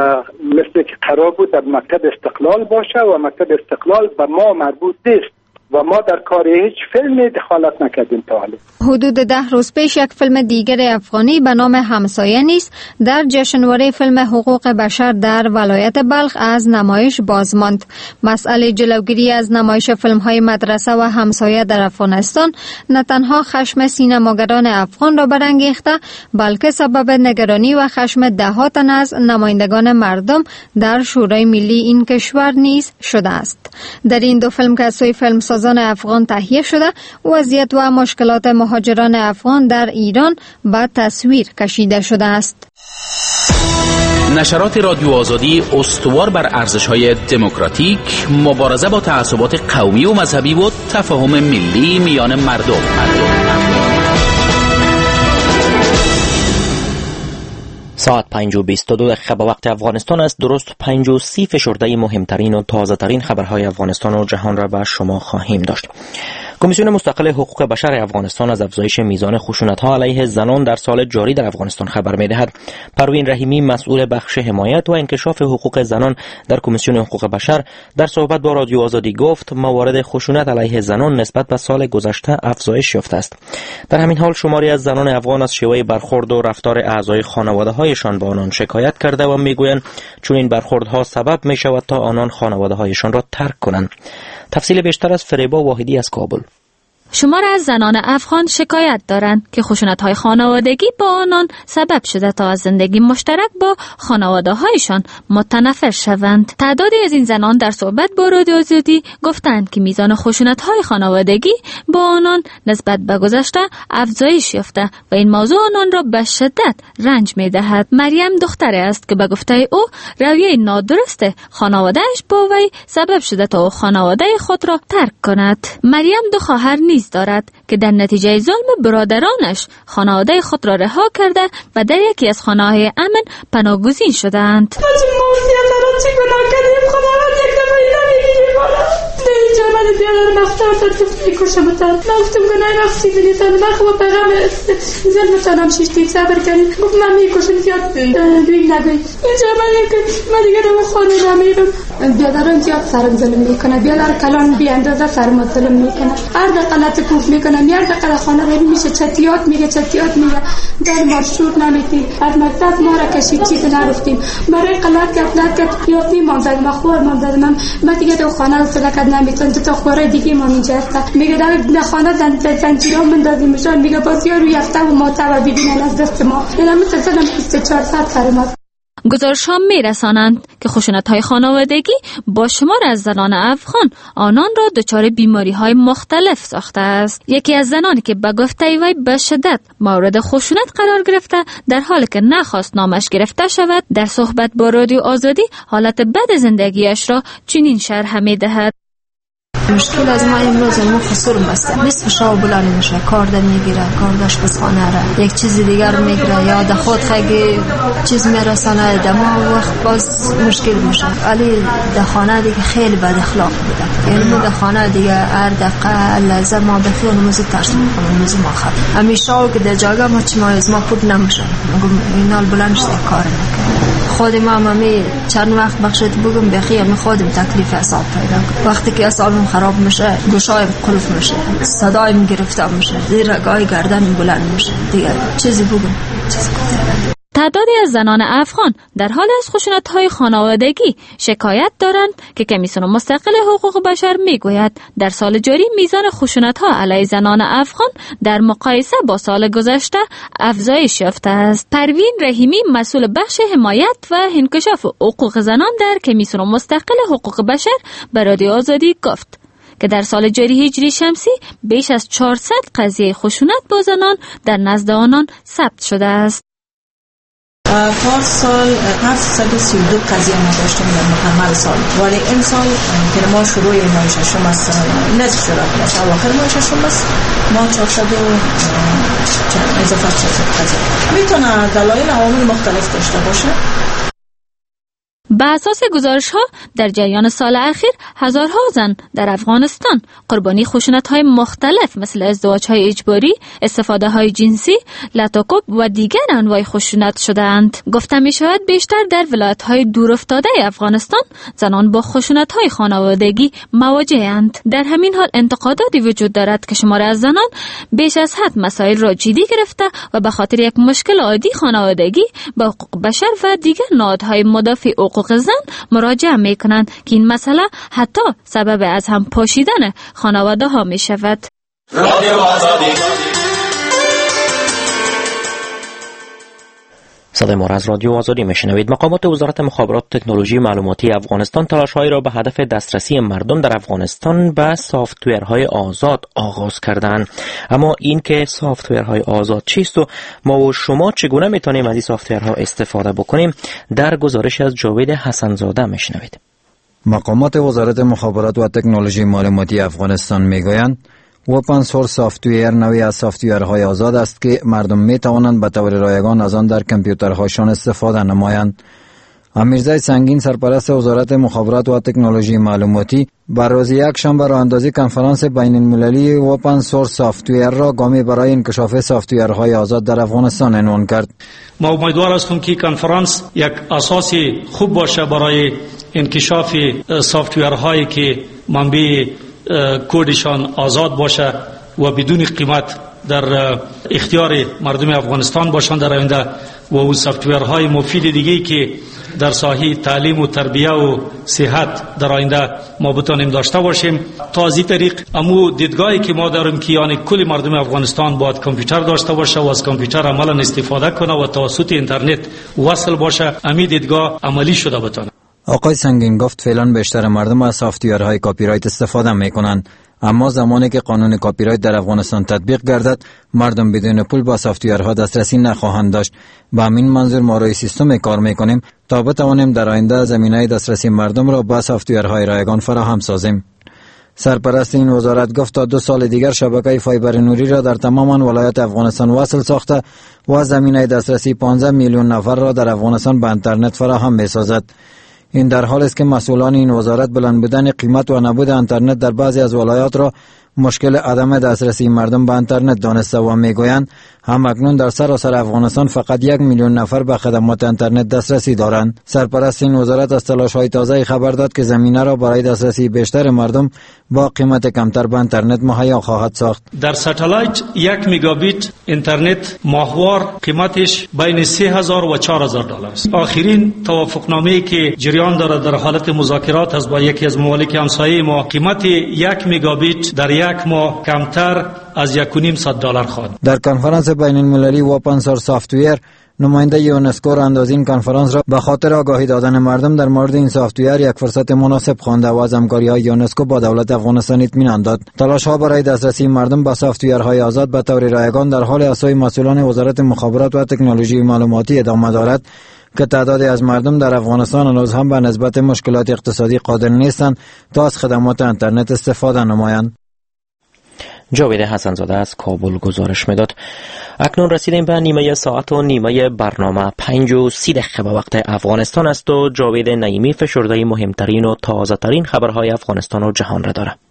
مثل که قرار بود در مکتب استقلال باشه و مکتب استقلال به ما مربوط نیست و ما در کار هیچ فیلم دخالت نکردیم تا حالا. حدود ده روز پیش یک فیلم دیگر افغانی به نام همسایه نیز در جشنواره فیلم حقوق بشر در ولایت بلخ از نمایش باز ماند. مسئله جلوگیری از نمایش فیلم‌های مدرسه و همسایه در افغانستان نه تنها خشم سینماگران افغان را برانگیخته بلکه سبب نگرانی و خشم ده‌ها تن از نمایندگان مردم در شورای ملی این کشور نیز شده است. در این دو فیلم که سوی فیلم سازان افغان تهیه شده وضعیت و مشکلات مهاجران افغان در ایران به تصویر کشیده شده است. نشرات رادیو آزادی استوار بر ارزش‌های دموکراتیک، مبارزه با تعصبات قومی و مذهبی و تفاهم ملی میان مردم. ساعت پنج و بیست و دو دقیقه به وقت افغانستان است. درست پنج و سی فشرده مهمترین و تازه ترین خبرهای افغانستان و جهان را به شما خواهیم داشت. کمیسیون مستقل حقوق بشر افغانستان از افزایش میزان خشونت‌ها علیه زنان در سال جاری در افغانستان خبر می‌دهد. پروین رحیمی مسئول بخش حمایت و انکشاف حقوق زنان در کمیسیون حقوق بشر در صحبت با رادیو آزادی گفت موارد خشونت علیه زنان نسبت به سال گذشته افزایش یافته است. در همین حال شماری از زنان افغان از شیوه برخورد و رفتار اعضای خانواده‌هایشان با آنان شکایت کرده و میگویند چون این برخوردها سبب می‌شود تا آنان خانواده‌هایشان را ترک کنند. تفصیل بیشتر از فریبا واحدی از کابل. شمار از زنان افغان شکایت دارند که خشونت‌های خانوادگی با آنان سبب شده تا از زندگی مشترک با خانواده‌هایشان متنفر شوند. تعدادی از این زنان در صحبت با رادیو آزادی گفتند که میزان خشونت‌های خانوادگی با آنان نسبت به گذشته افزایش یافته و این موضوع آنان را به شدت رنج می‌دهد. مریم دختری است که به گفته او رویه نادرست خانواده‌اش با وی سبب شده تا خانواده خود را ترک کند. مریم دو خواهر دارد که در نتیجه ظلم برادرانش خانواده خود را رها کرده و در یکی از خانه‌های امن پناهگزین شدند. بیادران زیاد سرم ظلم میکنه، بیادر کلان بی اندازه سرم ظلم میکنه، هر دقیقه تکوف میکنه، میار دقیقه خانه بری میشه چتیات میگه چتیات میگه در مارشور نمیتی، از مکتب ما را کشید چیز نرفتیم، برای قلت کرد قلت کرد یافی مانزد مخور مانزد من من دیگه تو خانه فلکت نمیتون تو خوره دیگه ما اینجا هست میگه در خانه زن زنجیرا من دادیم میشن میگه باز یارو یفته و ما تبا ببینن از دست ما اینا مثلا بیست و چهار ساعت سرماست. گزارش ها می رسانند که خشونت های خانوادگی با شمار از زنان افغان آنان را دچار بیماری های مختلف ساخته است. یکی از زنانی که به گفته وی به شدت مورد خشونت قرار گرفته در حالی که نخواست نامش گرفته شود، در صحبت با رادیو آزادی حالت بد زندگیش را چنین شرح می دهد. مشکل از ما امروز ما فصول است. نصف شب بلند میشه، کار در میگیره، کار داشت بس خانه را یک چیز دیگر میگیره یا در خود خیلی چیز میرسانه در ما وقت باز مشکل میشه. ولی در خانه دیگه خیلی بد اخلاق بوده، یعنی در خانه دیگه هر دقیقه لحظه ما بخیر نماز ترس میکنم، نماز ما خب همیشه که در جاگه ما چی ما از ما پود نمیشه، میگم اینال بلند شده کار نکنه. خود ما مامی چند وقت بخشت بگم بخیر می خودم تکلیف حساب پیدا کنم. وقتی که حسابم خراب میشه گوشایم قلف میشه، صدایم گرفته میشه، زیر گای گردن بلند میشه، دیگه چیزی بگم چیزی کنم. تعدادی از زنان افغان در حال از خشونت‌های خانوادگی شکایت دارند که کمیسیون مستقل حقوق بشر میگوید در سال جاری میزان خشونت‌ها علیه زنان افغان در مقایسه با سال گذشته افزایش یافته است. پروین رحیمی مسئول بخش حمایت و انکشاف حقوق زنان در کمیسیون مستقل حقوق بشر به رادیو آزادی گفت که در سال جاری هجری شمسی بیش از چهارصد قضیه خشونت با زنان در نزد آنان ثبت شده است. پار سال هفتصد و سی و دو قضیه ما داشتیم در مکمل سال، ولی این سال که ما شروع ماه ششم است، نصف شروع است، اواخر ماه ششم است، ما چهارصد و اضافه چهارصد قضیه. میتونه دلایل عوامل مختلف داشته باشه. به اساس گزارش ها در جریان سال اخیر هزارها زن در افغانستان قربانی خشونت های مختلف مثل ازدواج های اجباری، استفاده های جنسی، لطاکوب و دیگر انواع خشونت شدند. گفته می شود بیشتر در ولایت های دورافتاده افغانستان زنان با خشونت های خانوادگی مواجه‌اند. در همین حال انتقاداتی وجود دارد که شمار از زنان بیش از حد مسائل را جدی گرفته و به خاطر یک مشکل عادی خانوادگی به حقوق بشر و دیگر نهادهای مدافع حقوق زن مراجعه می کنند که این مسئله حتی سبب از هم پاشیدن خانواده ها می شود. صدای ما را از رادیو آزادی میشنوید. مقامات وزارت مخابرات و تکنولوژی معلوماتی افغانستان تلاش‌هایی را به هدف دسترسی مردم در افغانستان به سافت‌ورهای آزاد آغاز کردند. اما این که سافت‌ورهای آزاد چیست و ما و شما چگونه میتونیم از این سافت‌ورها استفاده بکنیم در گزارش از جاوید حسن‌زاده میشنوید. مقامات وزارت مخابرات و تکنولوژی معلوماتی افغانستان میگویند اوپن سورس سافت‌ویر نوعی از سافت‌ورهای آزاد است که مردم می توانند به طور رایگان از آن در کامپیوترهایشان استفاده نمایند. امیرزای سنگین سرپرست وزارت مخابرات و تکنولوژی معلوماتی بر روز یک شنبه راه اندازی کنفرانس بین المللی اوپن سورس سافت‌ویر را گامی برای انکشاف سافت‌ورهای آزاد در افغانستان عنوان کرد. ما امیدوار هستیم که کنفرانس یک اساس خوب باشه برای انکشاف سافت‌ورهایی که منبع کودشان آزاد باشه و بدون قیمت در اختیار مردم افغانستان باشند در آینده و او سافت‌ورهای مفید دیگه که در ساحه تعلیم و تربیه و صحت در آینده ما بتانیم داشته باشیم. تا از این طریق امو دیدگاهی که ما داریم که یعنی کل مردم افغانستان باید کامپیوتر داشته باشه و از کامپیوتر عملا استفاده کنه و توسط اینترنت وصل باشه، امی دیدگاه عملی شده بتانه. آقای سنگین گفت فعلا بیشتر مردم از سافت‌ورهای کاپی رایت استفاده میکنند، اما زمانی که قانون کاپی رایت در افغانستان تطبیق گردد مردم بدون پول با سافت‌ورها دسترسی نخواهند داشت. با همین منظور ما روی سیستم کار میکنیم تا بتوانیم در آینده زمینه دسترسی مردم را با سافت‌ورهای رایگان فراهم سازیم. سرپرست این وزارت گفت تا دو سال دیگر شبکه فایبر نوری را در تمام ولایات افغانستان وصل ساخته و زمینه دسترسی پانزده میلیون نفر را در افغانستان به اینترنت فراهم میسازد. این در حالی است که مسئولان این وزارت بلند بودن قیمت و نبود اینترنت در بعضی از ولایات را مشکل عدم دسترسی مردم به اینترنت دانسته و میگویند همکنون در سراسر افغانستان فقط یک میلیون نفر به خدمات اینترنت دسترسی دارند. سرپرست این وزارت از تلاش‌های تازه خبر داد که زمینه را برای دسترسی بیشتر مردم با قیمت کمتر به اینترنت مهیا خواهد ساخت. در ستلایت یک مگابیت اینترنت ماهوار قیمتش بین سه هزار و چهار هزار دلار است. آخرین توافقنامه‌ای که جریان دارد در حالت مذاکرات است با یکی از ممالک همسایه ما، قیمت یک مگابیت در یک ماه کمتر از یک و نیم صد دلار خواهد. در کنفرانس بین المللی اوپن سورس سافت‌ویر، نماینده یونسکو را اندازه این کنفرانس را به خاطر آگاهی دادن مردم در مورد این سافت‌ویر یک فرصت مناسب خوانده و از همکاری‌های یونسکو با دولت افغانستان اطمینان داد. تلاش‌ها برای دسترسی مردم به سافت‌ویرهای آزاد به طور رایگان در حال از سوی مسئولان وزارت مخابرات و تکنولوژی معلوماتی ادامه دارد که تعدادی از مردم در افغانستان هنوز هم به نسبت مشکلات اقتصادی قادر نیستند تا از خدمات اینترنت استفاده نمایند. جاوید حسنزاده از کابل گزارش میداد. اکنون رسیدیم به نیمه ساعت و نیمه برنامه. پنج و سی دقیقه به وقت افغانستان است و جاوید نعیمی فشرده مهمترین و تازه ترین خبرهای افغانستان و جهان را دارد.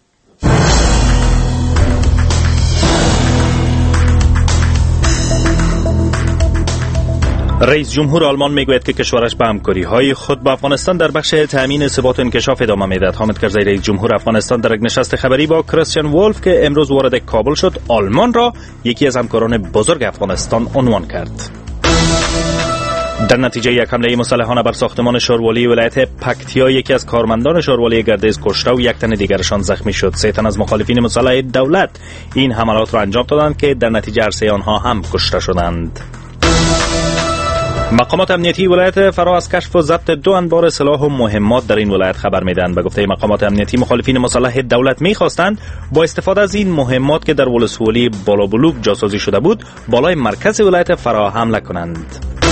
رئیس جمهور آلمان میگوید که کشورش به همکاری‌های خود با افغانستان در بخش تأمین ثبات و انکشاف ادامه میدهد. حامد کرزی رئیس جمهور افغانستان در یک نشست خبری با کریستیان وولف که امروز وارد کابل شد، آلمان را یکی از همکاران بزرگ افغانستان عنوان کرد. در نتیجه یک حمله مسلحانه بر ساختمان شاروالی ولایت پکتیا، یکی از کارمندان شاروالی گردیز کشته و یک تن دیگرشان زخمی شد. سه تن از مخالفین مسلح دولت این حملات را انجام دادند که در نتیجه هر سه آنها هم کشته شدند. مقامات امنیتی ولایت فرا از کشف و ضبط دو انبار سلاح و مهمات در این ولایت خبر میدهند. به گفته مقامات امنیتی، مخالفین مسلح دولت میخواستند با استفاده از این مهمات که در ولسوالی بالابلوک جاسازی شده بود، بالای مرکز ولایت فرا حمله کنند.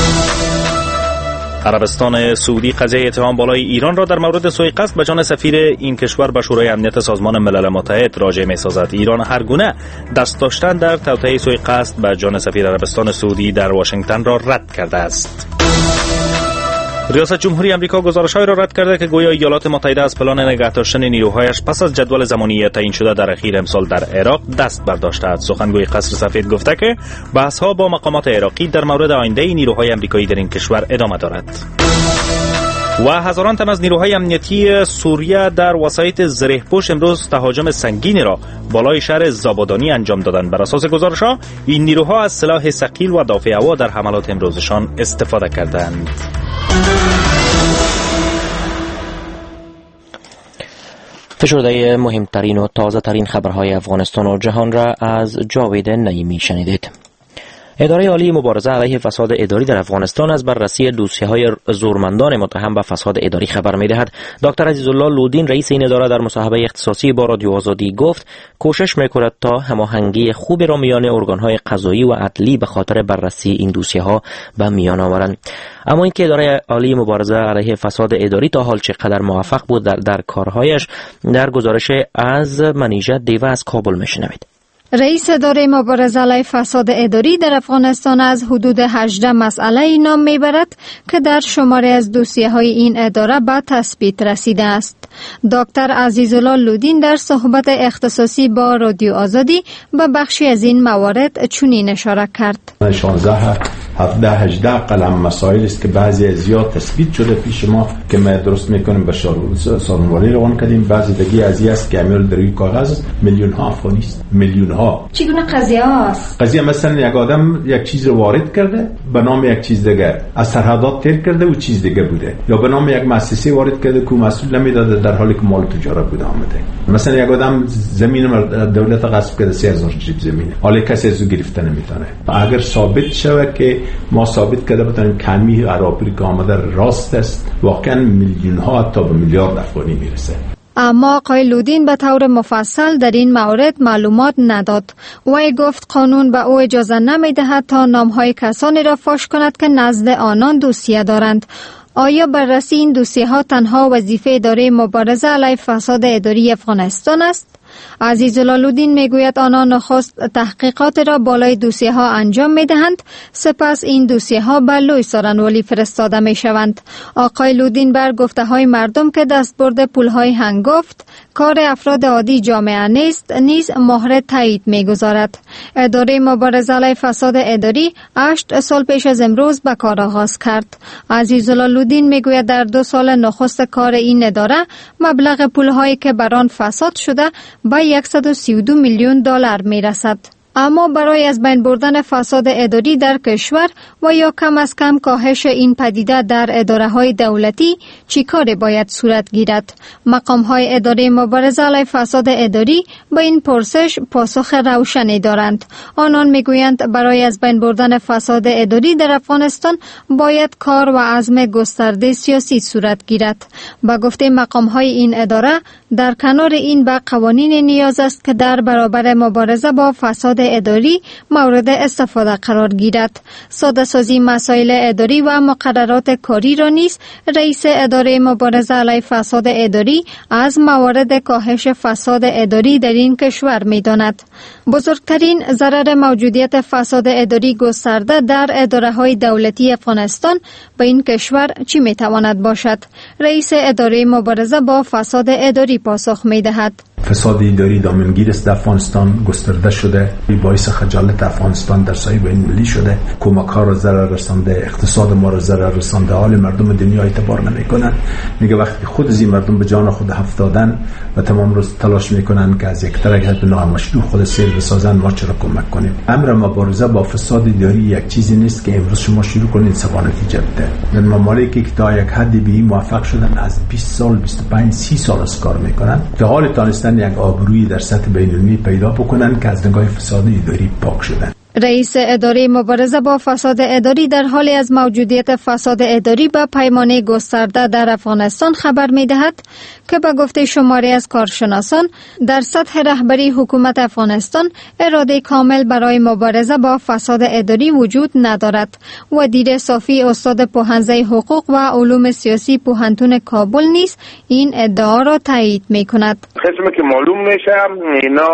عربستان سعودی قضیه اتهام بالای ایران را در مورد سوء قصد به جان سفیر این کشور به شورای امنیت سازمان ملل متحد راجع می‌سازد. ایران هر گونه دست داشتن در توطئه سوء قصد به جان سفیر عربستان سعودی در واشنگتن را رد کرده است. ریاست جمهوری آمریکا گزارش‌های را رد کرده که گویا ایالات متحده از پلان نگه داشتن نیروهایش پس از جدول زمانی تعیین شده در اخیر امسال در عراق دست برداشته است. سخنگوی قصر سفید گفته که بحث‌ها با مقامات عراقی در مورد آینده نیروهای آمریکایی در این کشور ادامه دارد. و هزاران تن از نیروهای امنیتی سوریه در وسایط زره‌پوش امروز تهاجم سنگینی را بالای شهر زابادانی انجام دادند. بر اساس گزارش‌ها این نیروها از سلاح ثقیل و دافع هوا در حملات امروزشان استفاده کردند. فشرده مهمترین و تازه ترین خبرهای افغانستان و جهان را از جاوید نعیمی شنیدید. اداره عالی مبارزه علیه فساد اداری در افغانستان از بررسی دوسیه‌های زورمندان متهم به فساد اداری خبر می‌دهد. دکتر عزیزالله لودین رئیس این اداره در مصاحبه اختصاصی با رادیو آزادی گفت کوشش می‌کند تا هماهنگی خوبی را میان ارگان‌های قضایی و عدلی به خاطر بررسی این دوسیه‌ها به میان آورند. اما اینکه اداره عالی مبارزه علیه فساد اداری تا حال چقدر موفق بود در, در کارهایش، در گزارش از منیژه دیوه از کابل می‌شنوید. رئیس اداره مبارزه علیه فساد اداری در افغانستان از حدود هجده مسئله نام میبرد که در شماره از دوسیه های این اداره به تثبیت رسیده است. دکتر عزیزالله لودین در صحبت اختصاصی با رادیو آزادی به بخشی از این موارد چنین اشاره کرد. شانزده هفده هجده قلم مسائل است که بعضی از زیاد تثبیت شده پیش ما که ما درست میکنیم به سازمانواری روان کردیم. بعضی دیگه از است که عمل در روی کاغذ میلیون ها افغانی است، میلیون ها. چگونه قضیه است؟ قضیه مثلا یک آدم یک چیز رو وارد کرده به نام یک چیز دیگه، از سرحدات تیر کرده و چیز دیگه بوده، یا به نام یک مؤسسه وارد کرده که مسئول نمیداده در حالی که مال تجارت بوده آمده. مثلا یک آدم زمین دولت غصب کرده سه هزار جیب زمین، حالا کسی از او گرفته نمیتونه. اگر ثابت شود که ما ثابت کرده بتونیم کمی عراقی که آمده راست است، واقعا میلیون ها تا به میلیارد افغانی میرسه. اما آقای لودین به طور مفصل در این مورد معلومات نداد. وی گفت قانون به او اجازه نمیدهد تا نامهای کسانی را فاش کند که نزد آنان دوسیه دارند. آیا بررسی این دوسیه ها تنها وظیفه اداره مبارزه علیه فساد اداری افغانستان است؟ عزیز جلال‌الدین میگوید آنان نخست تحقیقات را بالای دوسیه ها انجام میدهند، سپس این دوسیه ها به لوی سارنوالی فرستاده می شوند. آقای لودین بر گفته های مردم که دستبرد پول های هنگفت کار افراد عادی جامعه نیست، نیز مهر تایید میگذارد. اداره مبارزه علیه فساد اداری هشت سال پیش از امروز به کار آغاز کرد. عزیز جلال‌الدین میگوید در دو سال نخست کار این اداره مبلغ پول هایی که بر آن فساد شده به صد و سی و دو میلیون دلار میرسد. اما برای از بین بردن فساد اداری در کشور و یا کم از کم کاهش این پدیده در اداره های دولتی چی کاری باید صورت گیرد؟ مقام های اداره مبارزه علیه فساد اداری به این پرسش پاسخ روشنی دارند. آنان میگویند برای از بین بردن فساد اداری در افغانستان باید کار و عزم گسترده سیاسی صورت گیرد. با گفته مقام های این اداره در کنار این به قوانین نیاز است که در برابر مبارزه با فساد اداری مورد استفاده قرار گیرد. ساده سازی مسائل اداری و مقررات کاری را نیز رئیس اداره مبارزه علیه فساد اداری از موارد کاهش فساد اداری در این کشور می‌داند. بزرگترین ضرر موجودیت فساد اداری گسترده در اداره های دولتی افغانستان به این کشور چی می‌تواند باشد؟ رئیس اداره مبارزه با فساد اداری پاسخ می‌دهد. فساد اداری دامنگیر است در افغانستان، گسترده شده، باعث خجالت افغانستان در سایه بین المللی شده، کمک ها را ضرر رسانده، اقتصاد ما را ضرر رسانده، حال مردم دنیا اعتبار نمیکنن. میگه وقتی خود از این مردم به جان خود افتادن و تمام روز تلاش میکنن که از یک طرف نامشروع خود سیر بسازن، ما چرا کمک کنیم؟ امر مبارزه با فساد اداری یک چیزی نیست که امروز شما شروع کنید سبا نتیجه بده. در ممالکی که تا یک حدی به موفق شدن از بیست سال، بیست و پنج، سی سال از کار میکنن که حال تانستن یک آبرویی در سطح بین‌المللی پیدا بکنن که از نگاه فساد اداری پاک شدن. رئیس اداره مبارزه با فساد اداری در حالی از موجودیت فساد اداری به پیمانه گسترده در افغانستان خبر می‌دهد که به گفته شماری از کارشناسان در سطح رهبری حکومت افغانستان اراده کامل برای مبارزه با فساد اداری وجود ندارد. و دیر صافی استاد پوهنځی حقوق و علوم سیاسی پوهنتون کابل نیز این ادعا را تایید می‌کند. قسمی که معلوم میشه اینا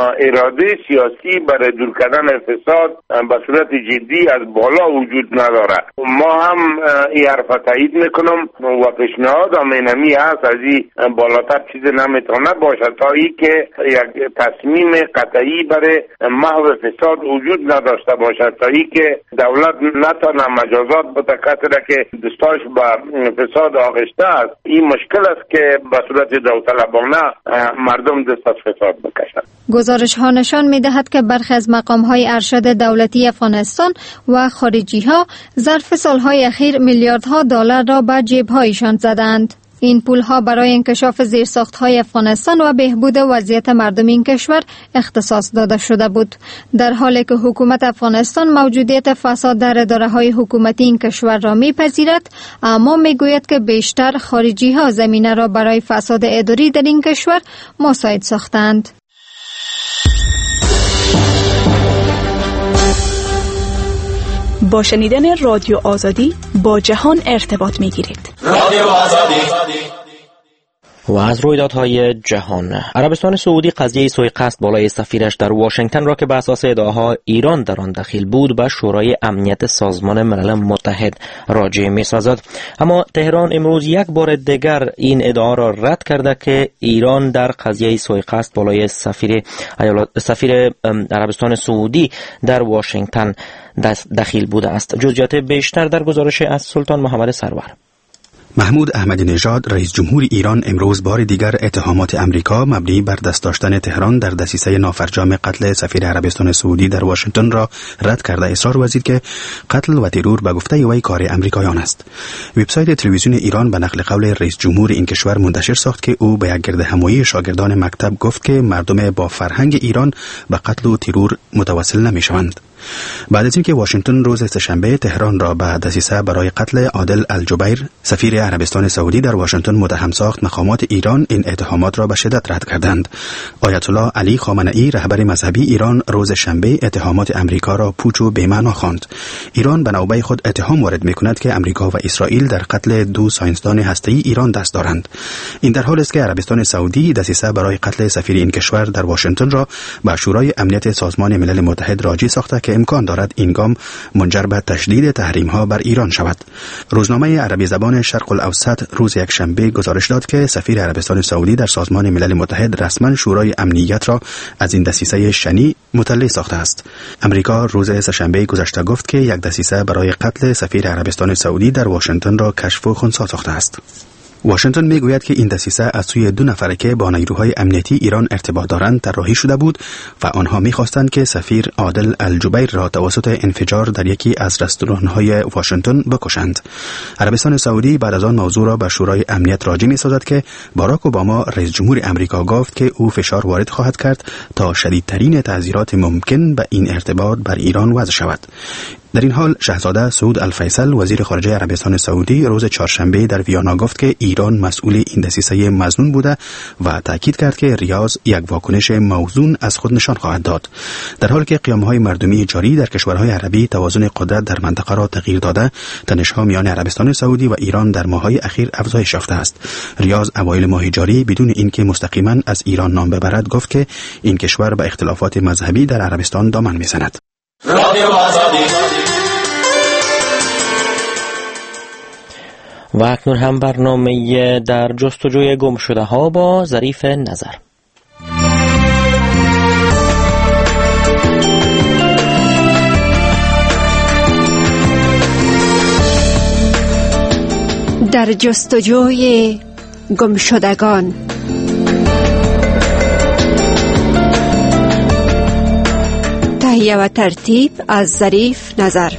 اراده سیاسی برای دور کردن فساد به صورت جدی از بالا وجود نداره. ما هم این حرف تایید میکنم و پیشنهاد همینمی هست از این بالاتر چیز نمیتونه باشه تا ای که یک تصمیم قطعی برای محو فساد وجود نداشته باشه، تا ای که دولت نتونه مجازات بده کسی که دستاش به فساد آغشته است. این مشکل است که به صورت داوطلبانه مردم دست از فساد بکشند. گزارش ها نشان می دهد که برخی از مقام های ارشد دولتی افغانستان و خارجی ها ظرف سالهای اخیر میلیاردها دلار را به جیب هایشان زدند. این پول ها برای انکشاف زیرساخت های افغانستان و بهبود وضعیت مردم این کشور اختصاص داده شده بود. در حالی که حکومت افغانستان موجودیت فساد در اداره های حکومتی این کشور را میپذیرد، اما میگوید که بیشتر خارجی ها زمینه را برای فساد اداری در این کشور مساعد ساختند. با شنیدن رادیو آزادی با جهان ارتباط میگیرید. رادیو آزادی. و از رویدادهای جهان، عربستان سعودی قضیه سوء قصد بالای سفیرش در واشنگتن را که به اساس ادعاها ایران در آن دخیل بود به شورای امنیت سازمان ملل متحد راجع می‌سازد. اما تهران امروز یک بار دیگر این ادعا را رد کرده که ایران در قضیه سوء قصد بالای سفیر سفیر عربستان سعودی در واشنگتن دخیل بوده است. جزئیات بیشتر در گزارش از سلطان محمد سرور. محمود احمدی نژاد رئیس جمهور ایران امروز بار دیگر اتهامات امریکا مبنی بر دست داشتن تهران در دسیسه نافرجام قتل سفیر عربستان سعودی در واشنگتن را رد کرده اصرار ورزید که قتل و ترور به گفته وی کار امریکایان است. وبسایت تلویزیون ایران به نقل قول رئیس جمهور این کشور منتشر ساخت که او به یک گرد همایی شاگردان مکتب گفت که مردم با فرهنگ ایران به قتل و ترور متوسل نمی‌شوند. بعد از اینکه واشنگتن روز سه‌شنبه تهران را به دسیسه برای قتل عادل الجبیر سفیر عربستان سعودی در واشنگتن متهم ساخت، مقامات ایران این اتهامات را به شدت رد کردند. آیت الله علی خامنه‌ای رهبر مذهبی ایران روز شنبه اتهامات امریکا را پوچ و بی‌معنا خواند. ایران به نوبه خود اتهام وارد می‌کند که امریکا و اسرائیل در قتل دو ساینسدان هسته‌ای ایران دست دارند. این در حالی است که عربستان سعودی دسیسه برای قتل سفیر این کشور در واشنگتن را به شورای امنیت سازمان ملل متحد راجع ساخته که امکان دارد این گام منجر به تشدید تحریم‌ها بر ایران شود. روزنامه عربی زبان شرق الاوسط روز یکشنبه گزارش داد که سفیر عربستان سعودی در سازمان ملل متحد رسما شورای امنیت را از این دسیسه شنی مطلع ساخته است. امریکا روز سه‌شنبه گذشته گفت که یک دسیسه برای قتل سفیر عربستان سعودی در واشنگتن را کشف و خنثی ساخته است. واشنگتن میگوید که این دسیسه از سوی دو نفر که با نیروهای امنیتی ایران ارتباط دارند طراحی شده بود و آنها می‌خواستند که سفیر عادل الجبیر را توسط انفجار در یکی از رستوران‌های واشنگتن بکشند. عربستان سعودی بعد از آن موضوع را به شورای امنیت راجع می‌سازد که باراک اوباما رئیس جمهور امریکا گفت که او فشار وارد خواهد کرد تا شدیدترین تعزیرات ممکن به این ارتباط بر ایران وضع شود. در این حال شاهزاده سعود الفیصل وزیر خارجه عربستان سعودی روز چهارشنبه در ویانا گفت که ایران مسئول این دسیسه مظنون بوده و تاکید کرد که ریاض یک واکنش موزون از خود نشان خواهد داد. در حالی که قیام‌های مردمی جاری در کشورهای عربی توازن قدرت در منطقه را تغییر داده، تنش‌ها میان عربستان سعودی و ایران در ماه‌های اخیر افزایش یافته است. ریاض اوایل ماه جاری بدون اینکه مستقیما از ایران نام ببرد گفت که این کشور به اختلافات مذهبی در عربستان دامن می‌زند. رادیو آزادی. و اکنون هم برنامه در جستجوی گم شده ها با ظریف نظر. در جستجوی گم شدگان. تهیه و ترتیب از ظریف نظر.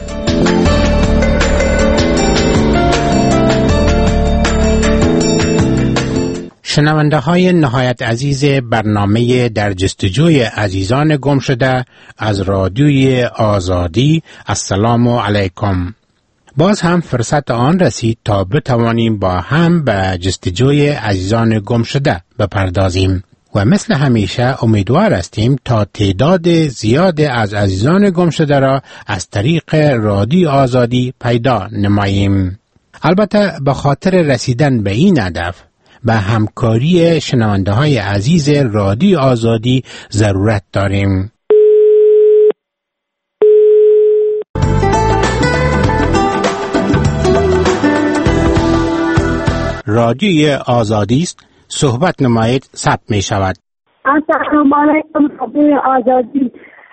شنونده های نهایت عزیز برنامه در جستجوی عزیزان گم شده از رادیوی آزادی، السلام علیکم. باز هم فرصت آن رسید تا بتوانیم با هم به جستجوی عزیزان گم شده بپردازیم و مثل همیشه امیدوار هستیم تا تعداد زیاد از عزیزان گم شده را از طریق رادیو آزادی پیدا نماییم. البته به خاطر رسیدن به این هدف به همکاری شنونده های عزیز رادیو آزادی ضرورت داریم. رادیوی آزادی است، صحبت نمایید، ثبت می شود. السلام علیکم رادیوی آزادی.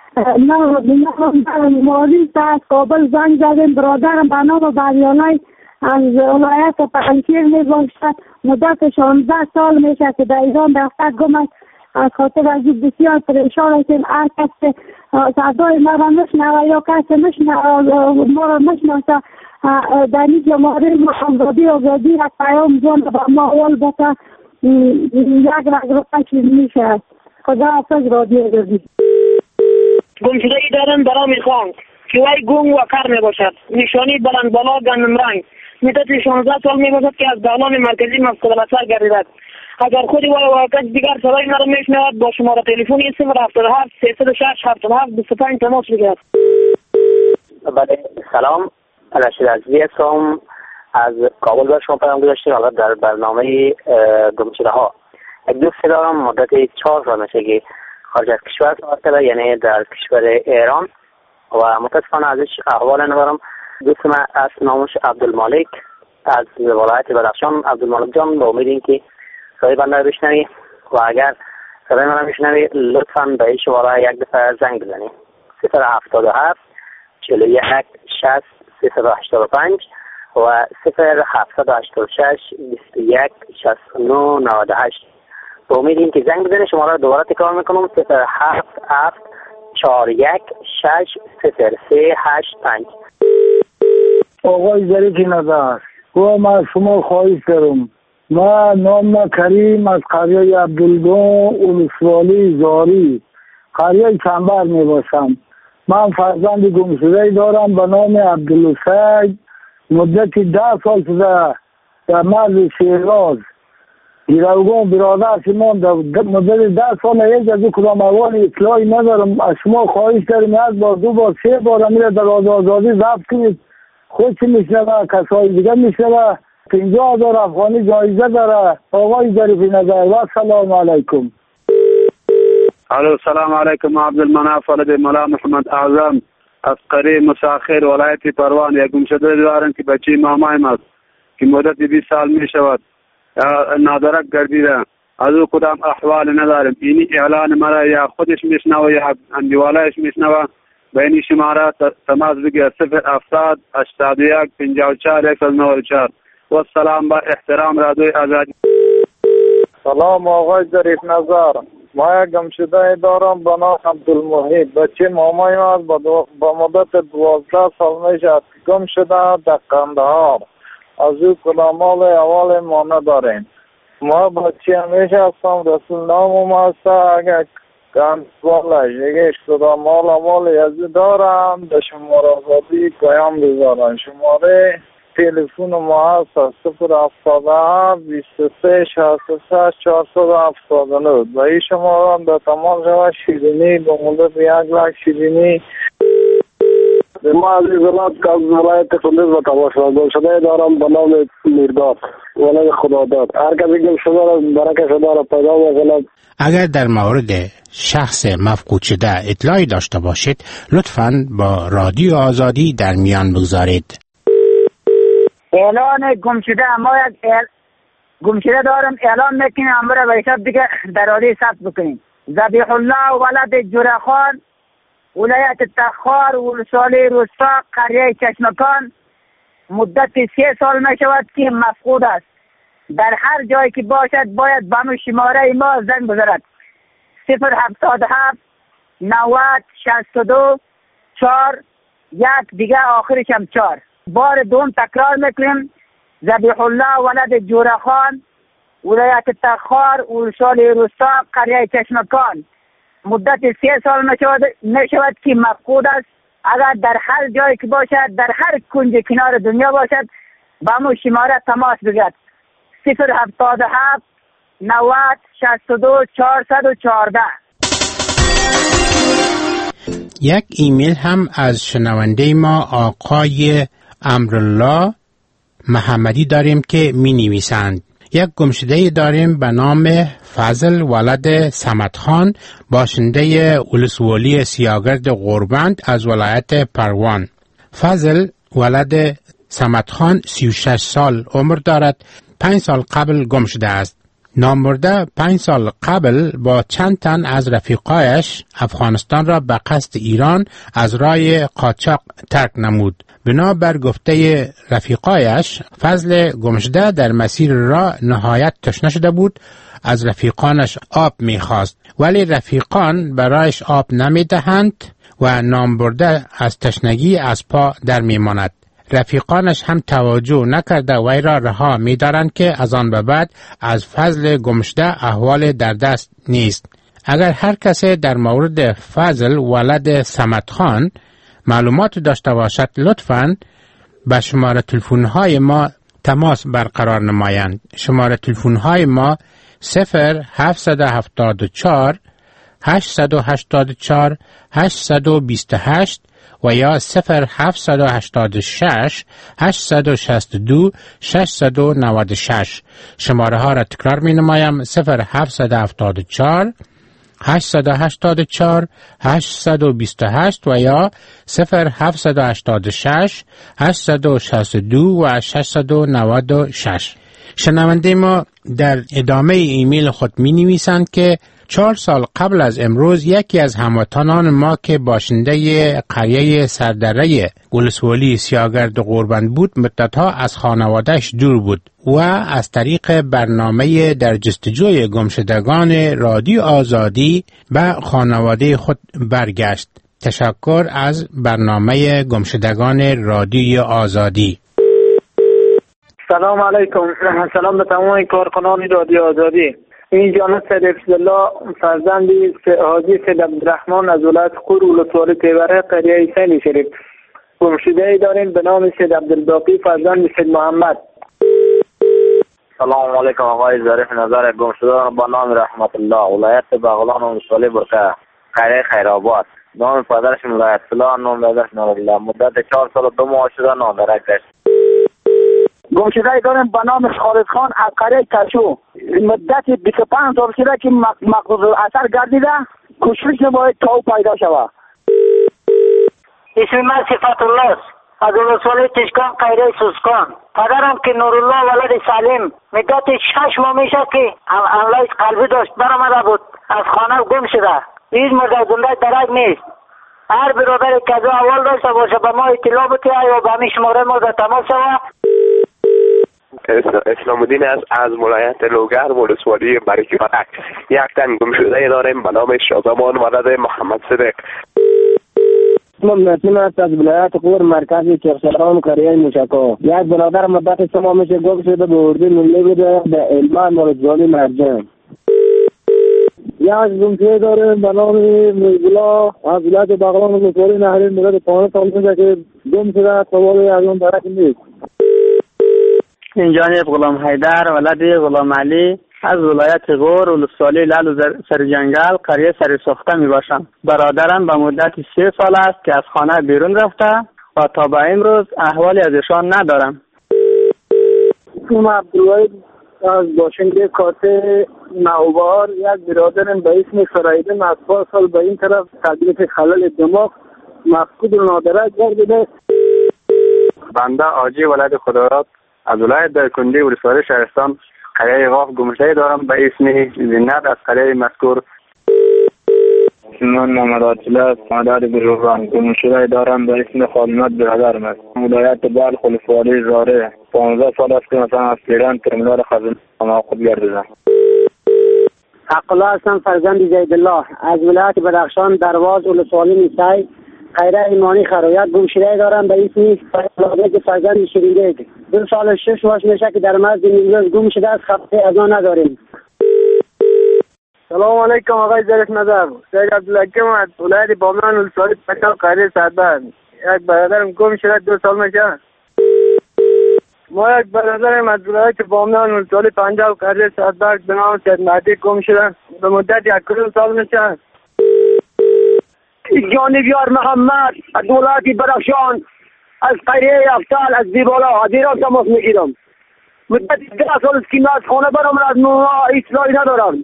نه مالی از کابل زنگ زدیم، برادرم به نام بریانای از ولایت پنجشیر می باشد. مدت شانزده سال میشه که در ایران رفته گم است. از خاطر از بسیار پریشان هستیم. هر کس صدای ما را میشنوه یا کسی ما را میشناسه در این جمهوری آزادی آزادی یک پیام جان به ما اول بسه یک رگ روپه چیز میشه. خدا حافظ رادیو آزادی. گم شده ای دارم برام میخوان که وی گم و کر میباشد. نشانی بلند بالا گندم رنگ مدت شانزده سال میباشد که از دولان مرکزی مفقود البصر گردیده. اگر خودی و کس دیگر صدای مرا میشنود با شماره تلفنی صفر هفتاد و هفت سیصد و شش هفتاد و هفت بیست و پنج تماس بگیرد. بله سلام، رشید عزیزی هستم از کابل. به شما پیام گذاشتیم حالا در برنامه گمشده ها. یک دوست دارم مدت چهار سال میشه که خارج از کشور سفر کرده، یعنی در کشور ایران، و متاسفانه ازش احوال ندارم. دوست من از نامش عبدالمالک از ولایت بدخشان. عبدالمالک جان، با امید اینکه صدای بنده رو بشنوی و اگر صدای من رو بشنوی لطفاً به این شماره یک دفعه زنگ بزنی. صفر هفتاد و هفت چهل و یک شصت سیصد و هشتاد و پنج و صفر هفتصد و هشتاد و شش بیست و یک شصت و نه نود و هشت. با امید اینکه زنگ بزنی. شماره رو دوباره تکرار میکنم: صفر هفت هفت چهار یک شش صفر سه هشت پنج. آقای ظریف نظر، و ما شما خواهش دارم. ما نام کریم از قریه عبدالگون ولسوالی زاری قریه چنبر می باشم. من فرزند گمشده دارم به نام عبدالسعید. مدت ده سال شده در مرز شیراز گیروگان برادر شما در مدت ده سال یک از کدام احوال اطلاعی ندارم. از شما خواهش داریم یک بار دو بار سه بار میره در آزادی ضبط کنید. خود چی میشنوه کسای دیگه میشنوه. پنجاه هزار افغانی جایزه داره. آقای ظریف نظر و سلام علیکم. الو سلام علیکم. عبدالمناف ولد مولا محمد اعظم از قریه مساخر ولایت پروان. یک گمشده دارم که بچه مامایم است که مدت بیست سال می شود نادرک گردیده. از او کدام احوال ندارم. اینی اعلان مرا یا خودش میشنوه یا اندیوالایش میشنوه. به اینی شماره تماس بگیر صفر هفتاد هشتاد و یک پنجاه و چهار یک نود و چهار. و سلام با احترام رادیوی آزادی. سلام آقای ظریف نظر. ما یک گمشده دارم به نام عبدالمحید. بچه مامایم است با مدت دوازده سال میشد گم شده در قندهار. از او کلامال اول ما نداریم. ما بچه همیشه هستم رسول نام هسته. اگر گند بالش یکیش کلامال اول یزی دارم در شماره آزادی پیام بذارم. شماره تلفن ما هست صفر هفتاد و هفت بیست و سه شصت و شش چهارصد و هفتاد و نه. و این شماره هم در تمام شود شیرینی به مدت یک لک شیرینی. ما عزیز الله که از ولایت کندز و تماشا گمشده دارم به نام میرداد ولد خداداد. هر کسی گمشده را برکه شده را پیدا بکنم. اگر در مورد شخص مفقود شده اطلاعی داشته باشید لطفاً با رادیو آزادی در میان بگذارید. اعلان گمشده ما یک گمشده دارم اعلان میکنیم امر به حساب دیگه در رادیو ثبت بکنیم. ذبیح الله ولد جرخان ولایت تخار ولسوالی روستا قریه چشمکان. مدت سه سال می شود که مفقود است. در هر جایی که باشد باید به همون شماره ما زنگ بزند. صفر هفتاد و هفت نود شصت و دو چهار یک دیگه آخرش هم چهار. بار دوم تکرار میکنیم. ذبیح الله ولد جورخان ولایت تخار ولسوالی روستا قریه چشمکان. مدت سه سال می شود که مفقود است. اگر در هر جایی که باشد در هر کنج کنار دنیا باشد با همون شماره تماس بگیرد. صفر هفتاد و هفت نود شصت و دو چهارصد و چهارده. یک ایمیل هم از شنونده ما آقای امرالله محمدی داریم که می نویسند. یک گمشده داریم به نام فضل ولد صمدخان باشنده ولسوالی سیاگرد غوربند از ولایت پروان. فضل ولد صمدخان سی و شش سال عمر دارد. پنج سال قبل گم شده است. نامبرده پنج سال قبل با چند تن از رفیقایش افغانستان را به قصد ایران از راه قاچاق ترک نمود. بنابر گفته رفیقایش فضل گمشده در مسیر راه نهایت تشنه شده بود. از رفیقانش آب میخواست ولی رفیقان برایش آب نمیدهند و نامبرده از تشنگی از پا در میماند. رفیقانش هم توجه نکرده وی را رها می‌دارند که از آن به بعد از فضل گمشده احوال در دست نیست. اگر هر کسی در مورد فضل ولد صمدخان معلومات داشته باشد لطفاً به شماره تلفن‌های ما تماس برقرار نمایند. شماره تلفن‌های ما صفر هفت هفت چهار هشت هشت چهار هشت دو هشت و یا صفر هفت هشت شش هشت شش دو شش نه شش. شماره ها را تکرار می نمایم. صفر هفت هفت چهار هشت هشت چهار هشت دو هشت و یا صفر هفت هشت شش هشت شش دو و شش نه شش. شنونده ما در ادامه ایمیل خود می نویسند که چهار سال قبل از امروز یکی از هموطنان ما که باشنده قریه سردره ولسوالی سیاگرد غوربند بود مدتها از خانوادهش دور بود و از طریق برنامه در جستجوی گمشدگان رادیو آزادی به خانواده خود برگشت. تشکر از برنامه گمشدگان رادیو آزادی. سلام علیکم. سلام به تمام کارکنان رادیو آزادی. این جانب سید افضلالله فرزند حاجی سید عبدالرحمن از ولایت قور ولسوالی تیوره قریه سیل شریف. گمشده داریم به نام سید عبدالباقی فرزند سید محمد. سلام علیکم آقای ظریف نظر. گمشده با نام رحمت الله ولایت بغلان ولسوالی برکه قریه خیرآباد. نام پدرش ولایت فلان، نام دادرش نورالله. مدت چهار سال و دو ماه شده نادرک گشت. گمشده داریم به نام خالد خان از قریه ترشو. مدت بیست و پنج سال شده که مقصود اثر گردیده، کوشش نباید تا او پیدا شود. اسم من صفت الله است از ولسوالی تشکان قریه سوسکان. پدرم که نورالله ولد سالم مدت شش ماه میشه که عملیات قلبی داشت برآمده بود، از خانه گم شده. هیچ مرده زنده درک نیست. هر برادر که از اول داشته باشه به ما اطلاع بده یا به همین شماره ما در تماس شود. اسلام الدین است از ولایت لوگر ولسوالی برکه بدک. یک تن گمشده داریم به نام شازمان ولد محمد صدیق. اسمم نسیم است از ولایت قور مرکز چرسران قریه موشکا. یک برادر مدت سه ماه میشه گم شده به اردو ملی بوده به علمان ولسوالی مرجان. یک گمشده داریم به نام موزلا از ولایت بغلان ولسوالی نهرین مدت پانزده سال میشه که گم شده، سوال از اون درک نیست. این جانب غلام حیدر ولد غلام علی از ولایت غور ولسوالی لعل و سرجنگل قریه سر ساخته می باشم. برادرم به مدت سه سال است که از خانه بیرون رفته و تا به امروز احوالی از ایشان ندارم. اسم عبدالوحید از باشنده کاته نوبار. یک برادرم به اسم فرایدن از پاس سال به این طرف تدریف خلل دماغ مفقود و نادرک گردیده. بنده آجی ولد خدارات از ولایت درکندی ولسوالی شهرستان قریه غاف گمشده دارم به اسم زینت از قریه مذکور. من محمد عاطله از مادر گروهان گمشده دارم به اسم خادمت برادرم است. ولایت بلخ ولسوالی زاره. پانزده سال است که مثلا از پیران ترمینال خزانه موقوف گردیدم. حقالله هستم فرزند زیدالله از ولایت بدخشان درواز ولسوالی نیسای قریه ایمانی خرویت. گمشده دارم به اسم فرزند فرزند شیرینده. دو سال شش ماه میشه که در مرز نیمروز گم شده است. خبری از آن نداریم. سلام علیکم آقای ظریف نظر. سید عبدالحکیم از ولایت بامیان ولسوالی پشاور قریه سعدبر. یک برادرم گم شده دو سال میشه. ما یک برادرم از ولایت بامیان ولسوالی پنجاب قریه سعدبر به نام سید مهدی گم شده به مدت یک سال میشه. جانبیار محمد از ولایت بدخشان از قریه افتال از دیبالا از ایران تماس میگیرم. مدت ده سال است که من از خانه برام از نوها اطلاعی ندارم.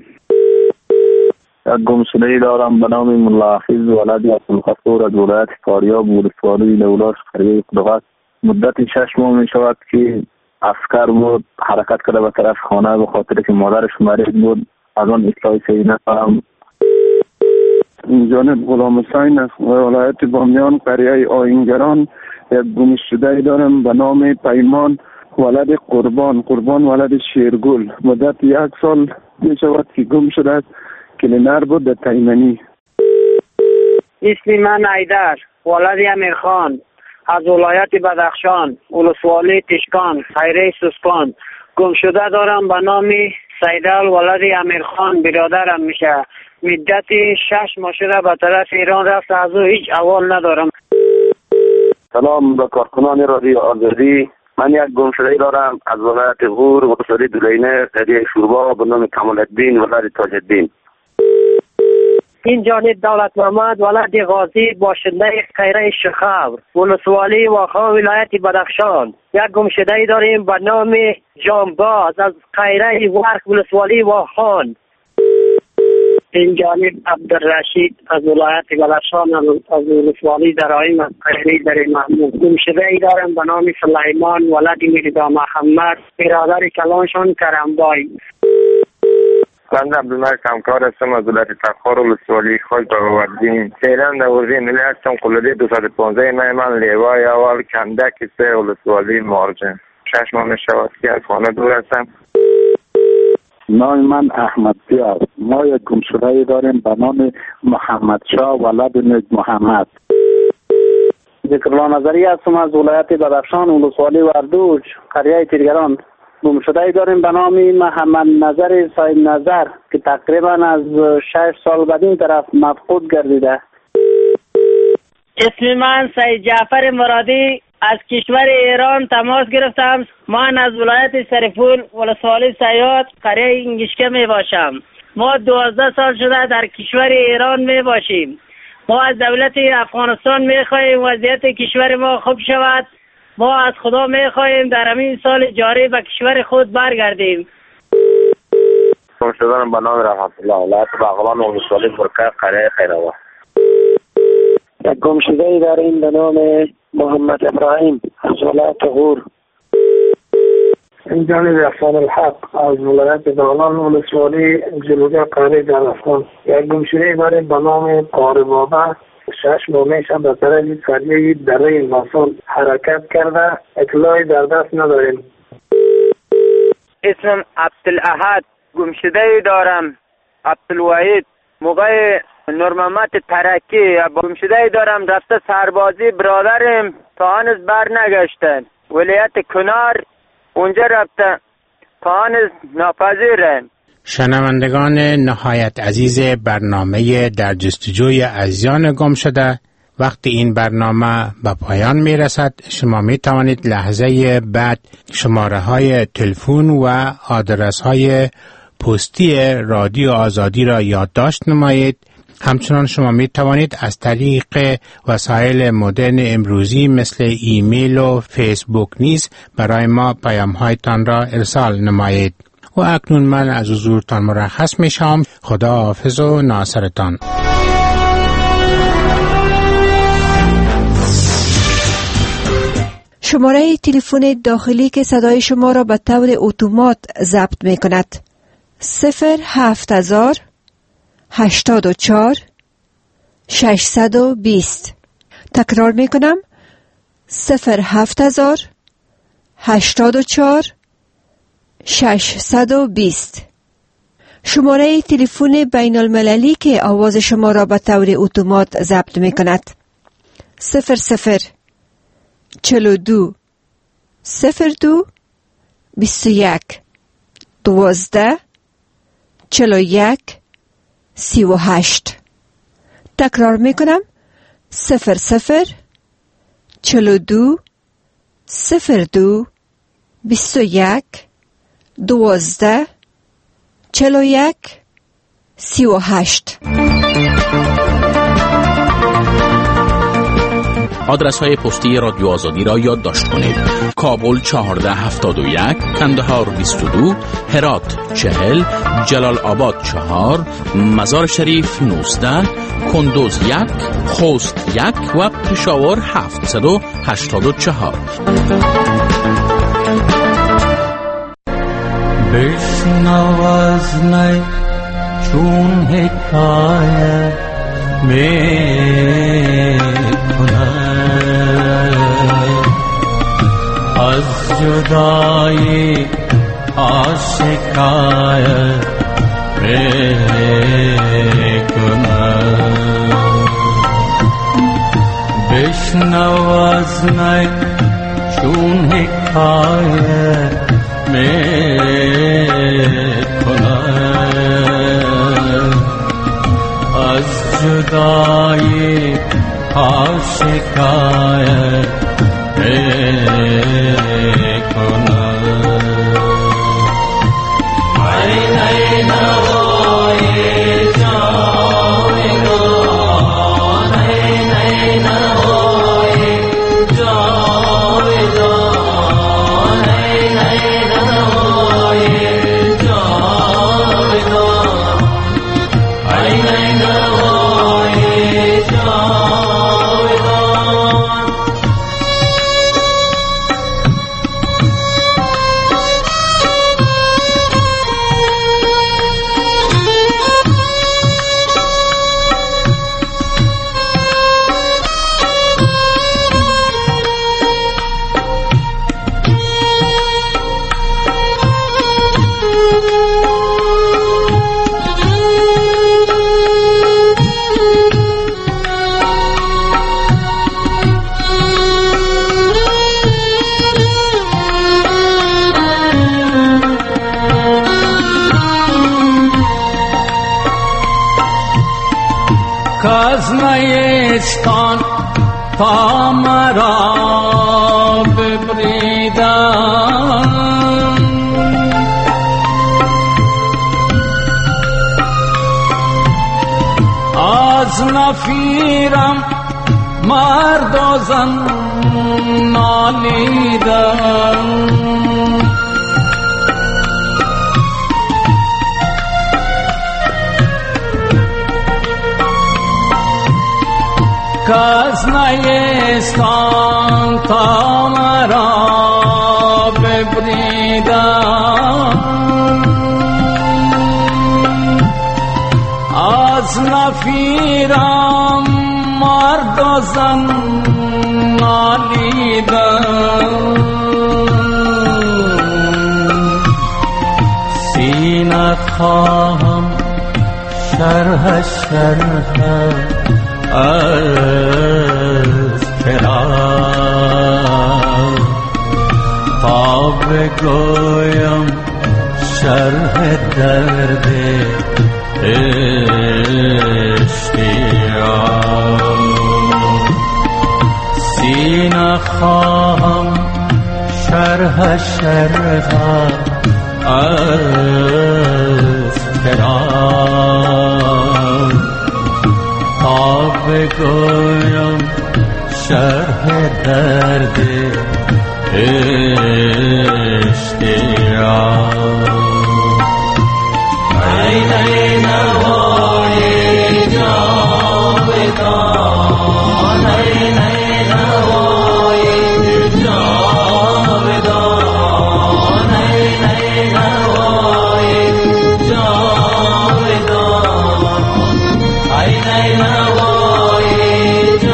یک گمشده‌ای دارم به نام ملا حافظ ولد عبدالغفور از ولایت فاریاب ولسوالی لولاش قریه قدغت. مدت شش ماه می شود که عسکر بود حرکت کرده به طرف خانه به خاطر که مادرش مریض بود. از آن اطلاعی صحیح ندارم. این جانب غلام حسین از ولایت بامیان قریه آیینگران. یک گمشده‌ای دارم به نام پیمان ولد قربان قربان ولد شیرگل. مدت یک سال می شود که گم شده است. کلینر بود در تیمنی. اسم من حیدر ولد امیرخان از ولایت بدخشان ولسوالی تشکان قریه سوسکان. گم شده دارم به نام سیدال ولد امیرخان. برادرم میشه. مدت شش ماه شده به طرف ایران رفت. از او هیچ احوال ندارم. سلام به کارکنان رادیو آزادی. من یک گمشده‌ای دارم از ولایت غور ولسوالی دولینه قریه شوربا به نام کمال الدین ولد تاج الدین. این جانب دولت محمد ولد غازی باشنده قریه شخور ولسوالی واخا ولایت بدخشان. یک گمشده‌ای داریم به نام جانباز از قریه ورک ولسوالی واخان. این جانب عبدالرشید از ولایت بدخشان از ولسوالی درائم از قریه در محمود. گمشده‌ای دارم به نام سلیمان ولد میرزا محمد برادر کلانشان کرمبای. بنده عبدالملک کمکار هستم از ولایت تخار ولسوالی خاک بغاوردین. فعلا در حوزه ملی هستم. قلدی دو صد و پانزده ماه من لیوای اول کندک سه ولسوالی مارجن. شش ماه میشود که از خانه دور هستم. نام من احمد پیار. ما یک گمشده‌ای داریم به نام محمد شاه ولد نج محمد. ذکرالله نظری هستم از ولایت بدخشان ولسوالی وردوج قریه تیرگران. گمشده داریم به نام محمد نظر صاحب نظر که تقریبا از شش سال بعد این طرف مفقود گردیده. اسم من سید جعفر مرادی از کشور ایران تماس گرفتم. من از ولایت سرپول ولسوالی سیاد قریه انگشکه می باشم. ما دوازده سال شده در کشور ایران می باشیم. ما از دولت افغانستان می خواهیم وضعیت کشور ما خوب شود. ما از خدا می خواهیم در همین سال جاری به کشور خود برگردیم. گمشده‌ام به نام رحمت الله ولایت بغلان ولسوالی برکه قریه خیرآباد. یک گمشده داریم به نام محمد ابراهیم از ولایت غور. این جانب احسان الحق از ولایت بغلان ولسوالی جنوبی قریه در افغان. یک گمشده داریم به نام قاری بابا. شش ماه میشه به طرف سریع دره ماسون حرکت کرده، اطلاعی در دست نداریم. اسمم عبدالاحد. گمشده دارم عبدالوحید. موقع نورمحمد ترکی گمشده دارم رفته سربازی. برادرم تا هنوز بر نگشتن ولایت کنار اونجا رفته تا هنوز ناپذیرن. شنوندگان نهایت عزیز برنامه در جستجوی عزیزان گم شده، وقتی این برنامه به پایان می رسد شما می توانید لحظه بعد شماره های تلفن و آدرس های پستی رادیو آزادی را یادداشت نمایید. همچنان شما می توانید از طریق وسایل مدرن امروزی مثل ایمیل و فیسبوک نیز برای ما پیام هایتان را ارسال نمایید. و اکنون من از حضورتان مرخص می شم. خدا حافظ و ناصرتان. شماره تلفن داخلی که صدای شما را به طور اتومات ضبط می کند صفر هفت هزار هشتاد و چهار ششصد و بیست. تکرار می کنم صفر هفت هزار هشتاد و چهار ششصد و بیست. شماره تلفن بین المللی که آواز شما را به طور اتومات ضبط می کند صفر صفر چل و دو صفر دو بیست و یک دوازده چل و یک سی و هشت. تکرار می کنم صفر صفر چل و دو صفر دو بیست و یک دوازده چل و یک سی و هشت. آدرس های پستی رادیو آزادی را یادداشت کنید. کابل چهارده هفتاد و یک، کندهار بیست و دو، هرات چهل، جلال آباد چهار، مزار شریف نوزده، کندوز یک، خوست یک و پشاور هفتصد و هشتاد و چهار. بشنو از نی چون حکایت می کند از جدایی آشکایت می کند. بشنو از نی چون حکایت می کند از جدایی ها شکایت می کند. ای ای نوای جاودان، ای ای نوای جاودان، ای ای نوای جاودان، ای ای نوای جاودان. تا مرا ببریدن، از نفیرم مرد و زن نالیدن، کس نیستان تا مرا ببریدن، از نفیرم مرد و زن نالیدن، سینه خواهم شرح شرح از فراق، تا بگویم شرح درد اشتیاق، سینه خواهم شرح شرح از فراق، تا بگویم شرح درد اشتیاق. ای ای